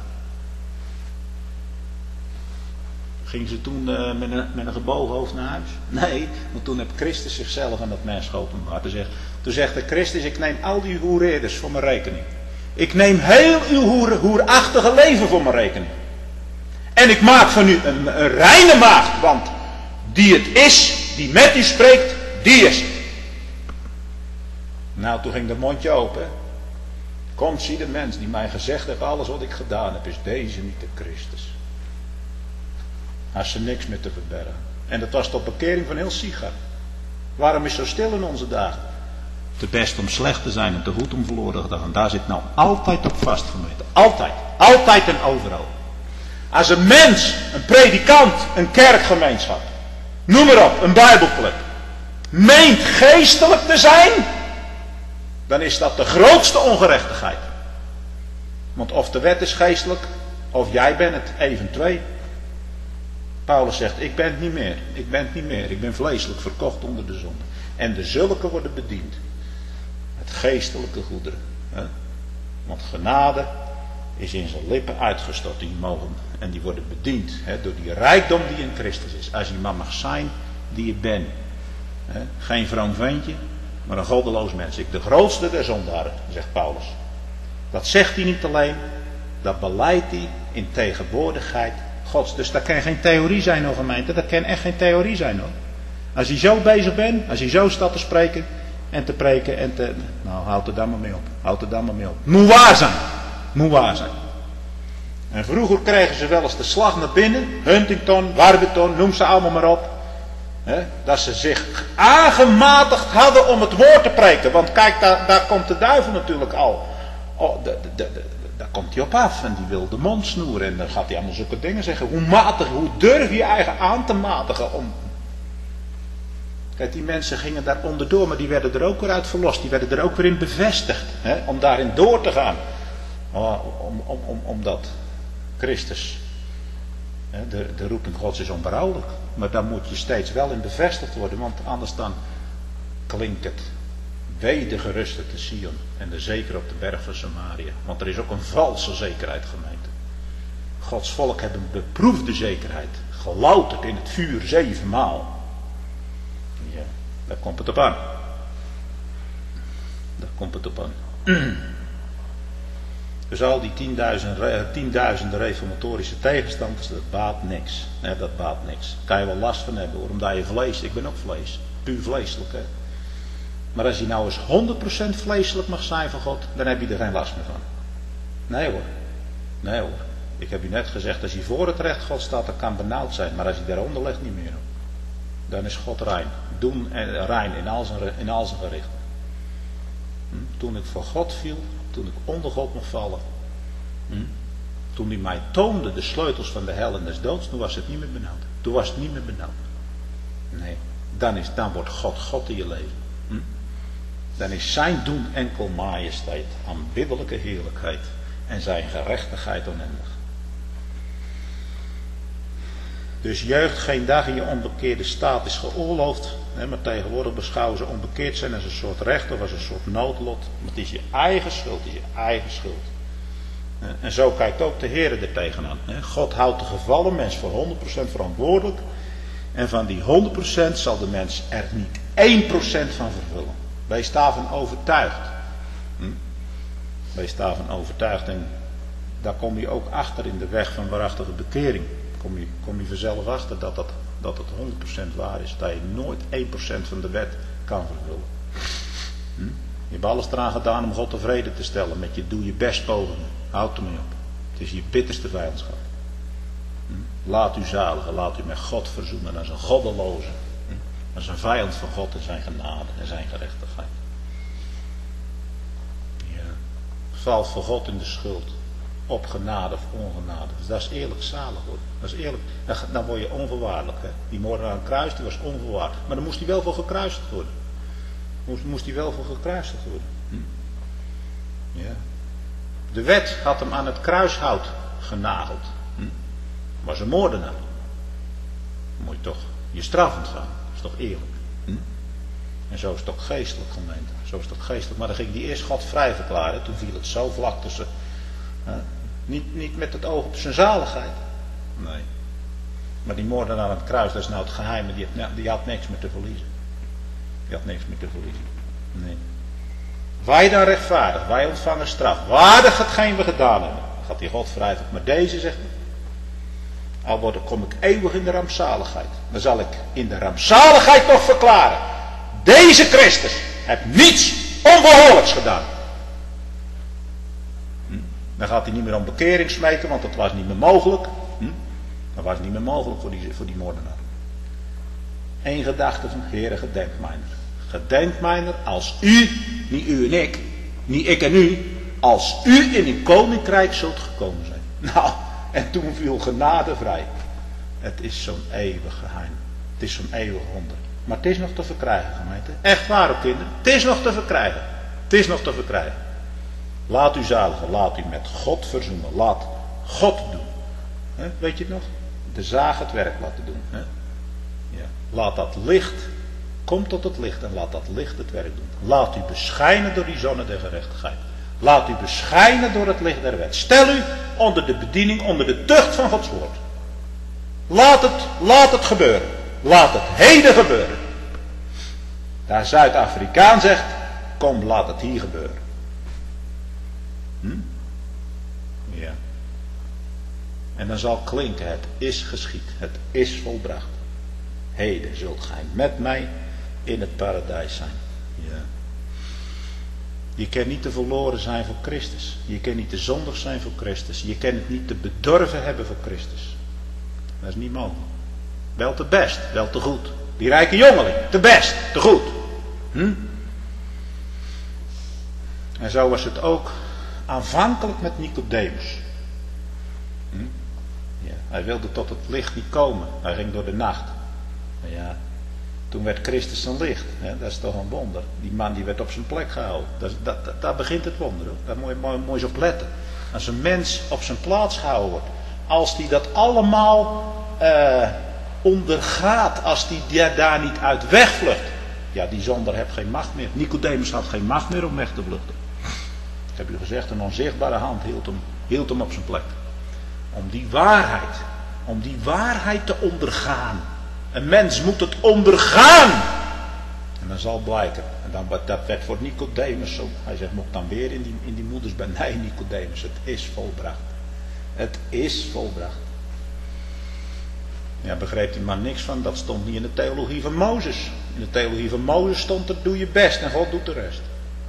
Ging ze toen met een gebogen hoofd naar huis? Nee, want toen heb Christus zichzelf aan dat mens geopenbaard. Toen zegt de Christus, ik neem al die hoereerders voor mijn rekening. Ik neem heel uw hoerachtige leven voor mijn rekening. En ik maak van u een reine maagd, want die het is, die met u spreekt, die is het. Nou, toen ging dat mondje open. Kom, zie de mens die mij gezegd heeft, alles wat ik gedaan heb, is deze niet de Christus. Hij is er niks meer te verbergen. En dat was tot bekering van heel Sigar. Waarom is het zo stil in onze dagen? Te best om slecht te zijn en te goed om verloren te gaan. Daar zit nou altijd op vastgemeten. Altijd. Altijd en overal. Als een mens, een predikant, een kerkgemeenschap, noem maar op, een bijbelclub, meent geestelijk te zijn, dan is dat de grootste ongerechtigheid. Want of de wet is geestelijk, of jij bent het, even twee. Paulus zegt, ik ben het niet meer. Ik ben het niet meer. Ik ben vleeselijk verkocht onder de zonde. En de zulke worden bediend. Met geestelijke goederen. Hè? Want genade is in zijn lippen uitgestort. Die mogen, en die worden bediend. Hè? Door die rijkdom die in Christus is. Als je maar mag zijn die je bent. Hè? Geen vroom ventje, maar een goddeloos mens. Ik de grootste der zondaren, zegt Paulus. Dat zegt hij niet alleen. Dat beleidt hij in tegenwoordigheid Gods. Dus dat kan geen theorie zijn, hoor gemeente. Dat kan echt geen theorie zijn, hoor. Als je zo bezig bent, als je zo staat te spreken en te preken en te... Nou, houd er dan maar mee op. Houd er dan maar mee op. Moet waar zijn. Moet waar zijn. En vroeger kregen ze wel eens de slag naar binnen. Huntington, Warburton, noem ze allemaal maar op. Dat ze zich aangematigd hadden om het woord te preken. Want kijk, daar komt de duivel natuurlijk al. Daar komt hij op af en die wil de mond snoeren. En dan gaat hij allemaal zulke dingen zeggen. Hoe durf je eigen aan te matigen om... Kijk, die mensen gingen daar onderdoor, maar die werden er ook weer uit verlost. Die werden er ook weer in bevestigd. Om daarin door te gaan. Omdat Christus... De roeping Gods is onberouwelijk. Maar dan moet je steeds wel in bevestigd worden. Want anders dan klinkt het... Wee de geruste te Sion en de zeker op de berg van Samaria. Want er is ook een valse zekerheid, gemeente. Gods volk heeft een beproefde zekerheid. Gelouterd in het vuur 7 maal. Ja, daar komt het op aan. Daar komt het op aan. Dus al die tienduizenden reformatorische tegenstanders, dat baat niks. Nee, dat baat niks. Daar kan je wel last van hebben hoor, omdat je vlees, ik ben ook vlees, puur vleeselijk hè. Maar als je nou eens 100% vleeselijk mag zijn van God, dan heb je er geen last meer van. Nee hoor. Nee hoor. Ik heb u net gezegd, als je voor het recht God staat, dan kan benauwd zijn. Maar als je daaronder legt, niet meer. Dan is God rein. Doen en rein in al zijn gerichten. Toen ik voor God viel, toen ik onder God mocht vallen. Toen hij mij toonde de sleutels van de hel en des doods, toen was het niet meer benauwd. Toen was het niet meer benauwd. Nee, dan wordt God God in je leven. Dan is zijn doen enkel majesteit, aanbiddelijke heerlijkheid en zijn gerechtigheid oneindig. Dus jeugd geen dag in je onbekeerde staat is geoorloofd. Maar tegenwoordig beschouwen ze onbekeerd zijn als een soort recht of als een soort noodlot. Maar het is je eigen schuld, het is je eigen schuld. En zo kijkt ook de Heer er tegenaan. God houdt de gevallen mens voor 100% verantwoordelijk. En van die 100% zal de mens er niet 1% van vervullen. Wees daarvan overtuigd. Wees daarvan overtuigd. En daar kom je ook achter in de weg van waarachtige bekering. Kom je vanzelf achter dat het 100% waar is. Dat je nooit 1% van de wet kan vervullen. Je hebt alles eraan gedaan om God tevreden te stellen. Met je doe je best pogingen. Houd ermee op. Het is je bitterste vijandschap. Laat u zaligen. Laat u met God verzoenen. Als een goddeloze. Als een vijand van God en zijn genade en zijn gerechtigheid. Ja. Valt voor God in de schuld. Op genade of ongenade. Dus dat is eerlijk zalig hoor. Dat is eerlijk. Dan word je onvoorwaardelijk. Hè? Die moordenaar aan het kruis, die was onvoorwaardelijk. Maar dan moest hij wel voor gekruisigd worden. Moest hij wel voor gekruisigd worden. Ja. De wet had hem aan het kruishout genageld. Was een moordenaar. Dan moet je toch je straf ontvangen. Dat is toch eerlijk. En zo is het ook geestelijk gemeente. Zo is het ook geestelijk. Maar dan ging die eerst God vrij verklaren. Toen viel het zo vlak tussen. Niet met het oog op zijn zaligheid. Nee. Maar die moordenaar aan het kruis, dat is nou het geheim. Die had niks meer te verliezen. Die had niks meer te verliezen. Nee. Wij dan rechtvaardig. Wij ontvangen straf. Waardig hetgeen we gedaan hebben. Dan gaat die God vrij. Maar deze zegt. Al kom ik eeuwig in de rampzaligheid. Dan zal ik in de rampzaligheid nog verklaren. Deze Christus heeft niets onbehoorlijks gedaan. Dan gaat hij niet meer om bekering smeken, want dat was niet meer mogelijk. Dat was niet meer mogelijk voor die moordenaar. Eén gedachte van, Heere, gedenk mijner. Gedenk mijner als u, niet u en ik, niet ik en u, als u in uw koninkrijk zult gekomen zijn. Nou, en toen viel genade vrij. Het is zo'n eeuwig geheim. Het is zo'n eeuwig wonder. Maar het is nog te verkrijgen, gemeente. Echt waar ook, kinderen. Het is nog te verkrijgen. Het is nog te verkrijgen. Laat u zaligen. Laat u met God verzoenen. Laat God doen. Weet je het nog? De zaag het werk laten doen. Ja. Laat dat licht. Kom tot het licht en laat dat licht het werk doen. Laat u beschijnen door die zonne der gerechtigheid. Laat u beschijnen door het licht der wet. Stel u onder de bediening, onder de tucht van Gods woord. Laat het gebeuren. Laat het heden gebeuren. Daar Zuid-Afrikaan zegt, kom laat het hier gebeuren. Ja. En dan zal klinken, het is geschied, het is volbracht. Heden zult gij met mij in het paradijs zijn. Ja. Je kan niet te verloren zijn voor Christus. Je kan niet te zondig zijn voor Christus. Je kan het niet te bedorven hebben voor Christus. Dat is niet mogelijk. Wel te best, wel te goed. Die rijke jongeling, te best, te goed. En zo was het ook aanvankelijk met Nicodemus. Ja, hij wilde tot het licht niet komen. Hij ging door de nacht. Maar ja, toen werd Christus een licht. Hè? Dat is toch een wonder. Die man die werd op zijn plek gehouden. Daar begint het wonder. Hoor. Daar moet je eens op letten. Als een mens op zijn plaats gehouden wordt. Als die dat allemaal ondergaat. Als die daar niet uit wegvlucht. Ja, die zonder heeft geen macht meer. Nicodemus had geen macht meer om weg te vluchten. Ik heb u gezegd, een onzichtbare hand hield hem op zijn plek. Om die waarheid te ondergaan. Een mens moet het ondergaan. En dan zal blijken. En dan, dat werd voor Nicodemus zo. Hij zegt, mocht dan weer in die moeders bij. Nee, Nicodemus, het is volbracht. Het is volbracht. Ja, begreep hij maar niks van. Dat stond niet in de theologie van Mozes. In de theologie van Mozes stond er, doe je best en God doet de rest.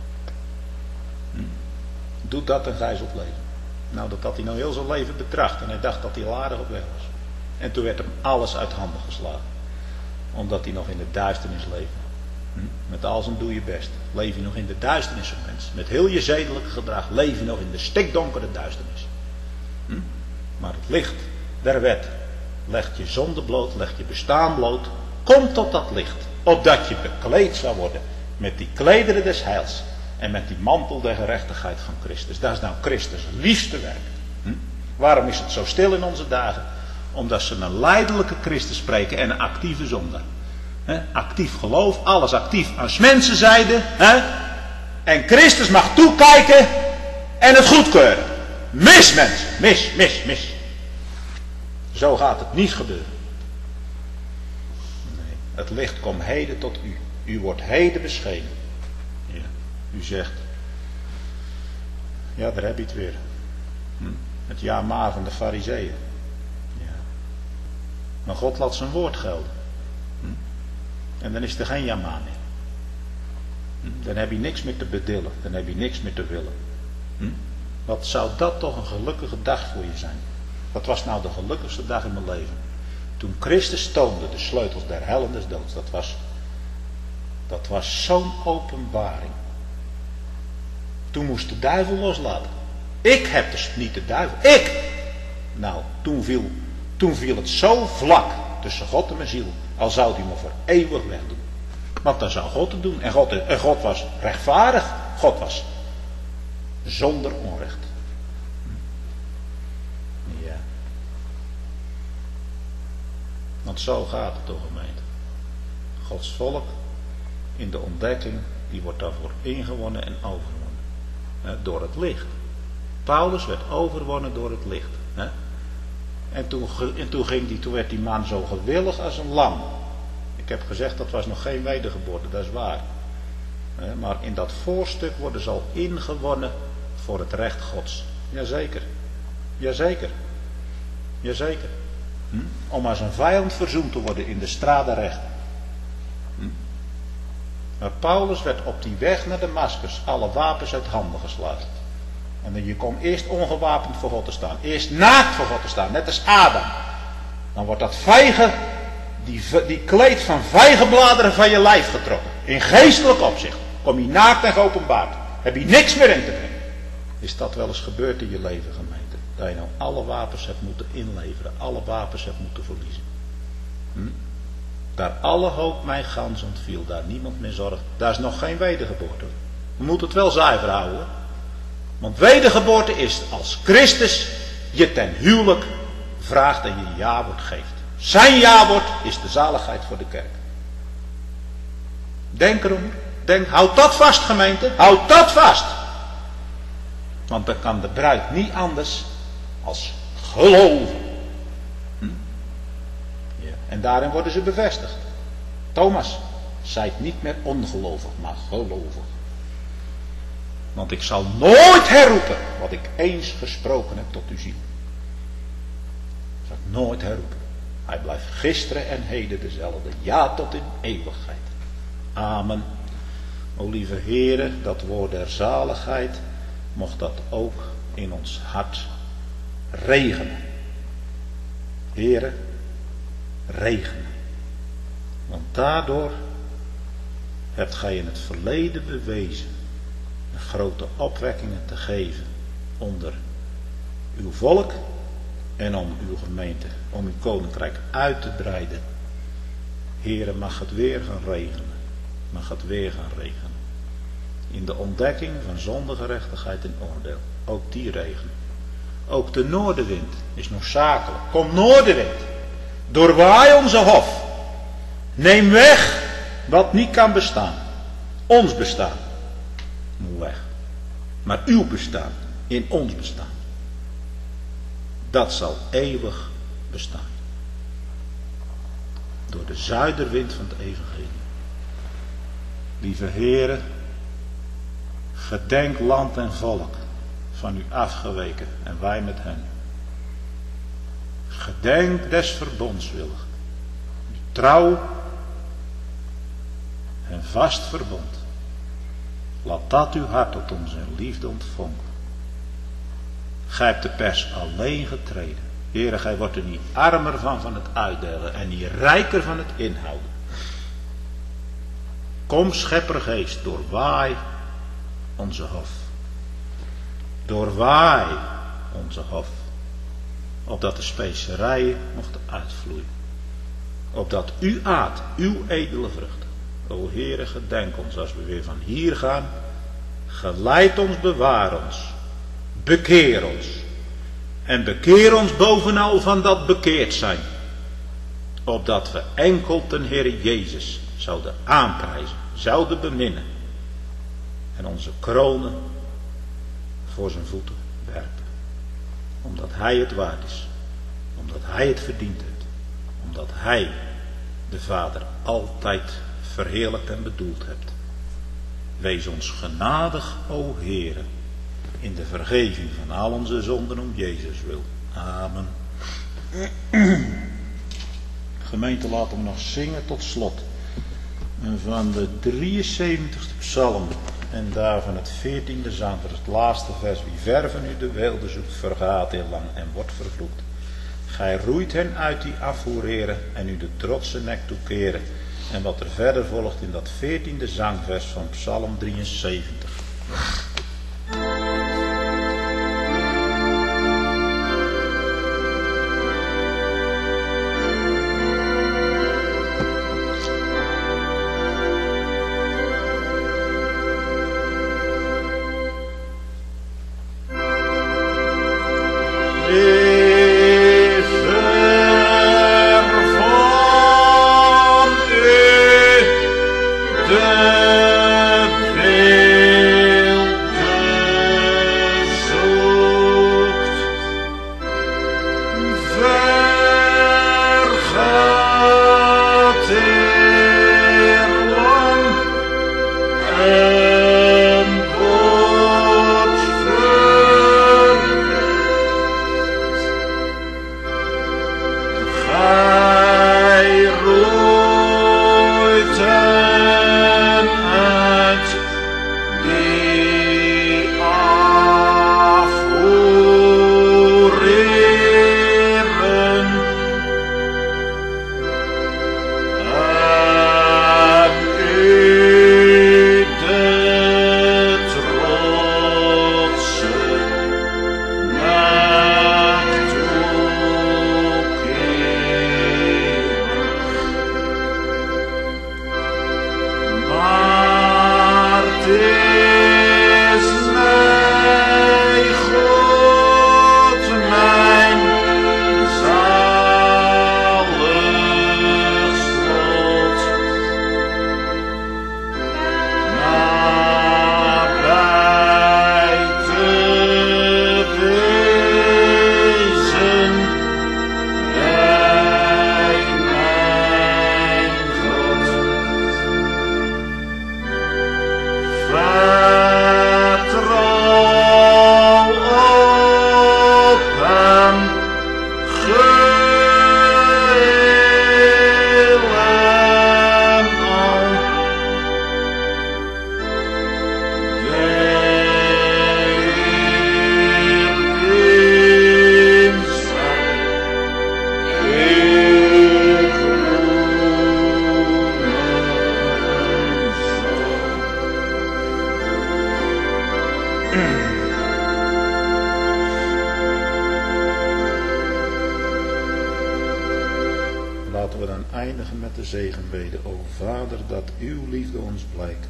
Doe dat en gij zult leven. Nou, dat had hij nou heel zijn leven betracht. En hij dacht dat hij al aardig op weg was. En toen werd hem alles uit handen geslagen. Omdat hij nog in de duisternis leefde. Met al zijn doe je best. Leef je nog in de duisternis, mens. Met heel je zedelijke gedrag. Leef je nog in de stikdonkere duisternis. Maar het licht der wet legt je zonde bloot, legt je bestaan bloot. Kom tot dat licht. Opdat je bekleed zou worden met die klederen des heils. En met die mantel der gerechtigheid van Christus. Dat is nou Christus liefste werk. Waarom is het zo stil in onze dagen? Omdat ze een lijdelijke Christus spreken en een actieve zondaar. Actief geloof, alles actief aan 's mensen zijde. En Christus mag toekijken en het goedkeuren. Mis mensen, mis. Zo gaat het niet gebeuren. Nee, het licht komt heden tot u. U wordt heden beschenen. Ja, u zegt, ja, daar heb je het weer. Het ja maar van de Farizeeën. Ja. Maar God laat zijn woord gelden. En dan is er geen ja maar meer. Dan heb je niks meer te bedillen. Dan heb je niks meer te willen. Wat zou dat toch een gelukkige dag voor je zijn? Wat was nou de gelukkigste dag in mijn leven? Toen Christus toonde de sleutels der hel en des doods. Dat was zo'n openbaring. Toen moest de duivel loslaten. Ik heb dus niet de duivel. Ik! Nou, toen viel het zo vlak tussen God en mijn ziel. Al zou hij me voor eeuwig wegdoen. Want dan zou God het doen. En God was rechtvaardig. God was zonder onrecht. Ja. Want zo gaat het toch, gemeente. Gods volk in de ontdekking, die wordt daarvoor ingewonnen en overwonnen. Door het licht. Paulus werd overwonnen door het licht. En toen werd die man zo gewillig als een lam. Ik heb gezegd, dat was nog geen wedergeboorte, dat is waar. Maar in dat voorstuk worden ze al ingewonnen voor het recht Gods. Jazeker. Om als een vijand verzoend te worden in de strade recht. Maar Paulus werd op die weg naar Damascus alle wapens uit handen geslagen. En je komt eerst ongewapend voor God te staan. Eerst naakt voor God te staan, net als Adam. Dan wordt dat die kleed van vijgenbladeren van je lijf getrokken. In geestelijk opzicht. Kom je naakt en geopenbaard. Heb je niks meer in te brengen. Is dat wel eens gebeurd in je leven, gemeente? Dat je nou alle wapens hebt moeten inleveren. Alle wapens hebt moeten verliezen. Daar alle hoop mij gans ontviel. Daar niemand meer zorgt. Daar is nog geen wedergeboorte. We moeten het wel zuiver houden. Want wedergeboorte is als Christus je ten huwelijk vraagt en je ja-woord geeft. Zijn ja-woord is de zaligheid voor de kerk. Denk erom. Houd dat vast, gemeente. Houd dat vast. Want dan kan de bruid niet anders als geloven. Ja. En daarin worden ze bevestigd. Thomas, zijt niet meer ongelovig, maar gelovig. Want ik zal nooit herroepen wat ik eens gesproken heb tot uw ziel. Dat zal ik nooit herroepen. Hij blijft gisteren en heden dezelfde. Ja, tot in eeuwigheid. Amen. O lieve Heere, dat woord der zaligheid, mocht dat ook in ons hart regenen. Heere, regenen. Want daardoor hebt gij in het verleden bewezen grote opwekkingen te geven onder uw volk en om uw gemeente, om uw koninkrijk uit te breiden. Heere, mag het weer gaan regenen. Mag het weer gaan regenen. In de ontdekking van zondegerechtigheid en oordeel. Ook die regen. Ook de noordenwind is noodzakelijk. Kom noordenwind. Doorwaai onze hof. Neem weg wat niet kan bestaan. Ons bestaan moet weg. Maar uw bestaan in ons bestaan. Dat zal eeuwig bestaan. Door de zuiderwind van het evangelie. Lieve Heere, gedenk land en volk van u afgeweken en wij met hen. Gedenk des verbonds willig, uw trouw en vast verbond. Laat dat uw hart tot ons in liefde ontvonkelen. Gij hebt de pers alleen getreden. Heere, gij wordt er niet armer van het uitdelen en niet rijker van het inhouden. Kom, scheppergeest, doorwaai onze hof. Doorwaai onze hof. Opdat de specerijen mochten uitvloeien. Opdat u aat, uw edele vruchten. O Heere, gedenk ons als we weer van hier gaan. Geleid ons, bewaar ons. Bekeer ons. En bekeer ons bovenal van dat bekeerd zijn. Opdat we enkel ten Heere Jezus zouden aanprijzen, zouden beminnen. En onze kronen voor zijn voeten werpen. Omdat hij het waard is. Omdat hij het verdiend heeft. Omdat hij de Vader altijd verheerlijkt en bedoeld hebt. Wees ons genadig, o Heere, in de vergeving van al onze zonden om Jezus wil. Amen. Gemeente, laten we nog zingen tot slot. Van de 73ste psalm en daarvan het 14e zangvers, het laatste vers. Wie ver van u de weelde zoekt, vergaat heel lang en wordt vervloekt. Gij roeit hen uit die afvoereren en u de trotse nek toekeren. En wat er verder volgt in dat 14e zangvers van psalm 73. Laten we dan eindigen met de zegenbede. O Vader, dat uw liefde ons blijkt.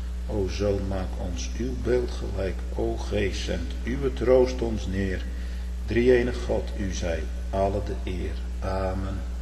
O Zoon, maak ons uw beeld gelijk. O Geest, zend uw troost ons neer. Drie-enig God, u zij alle de eer. Amen.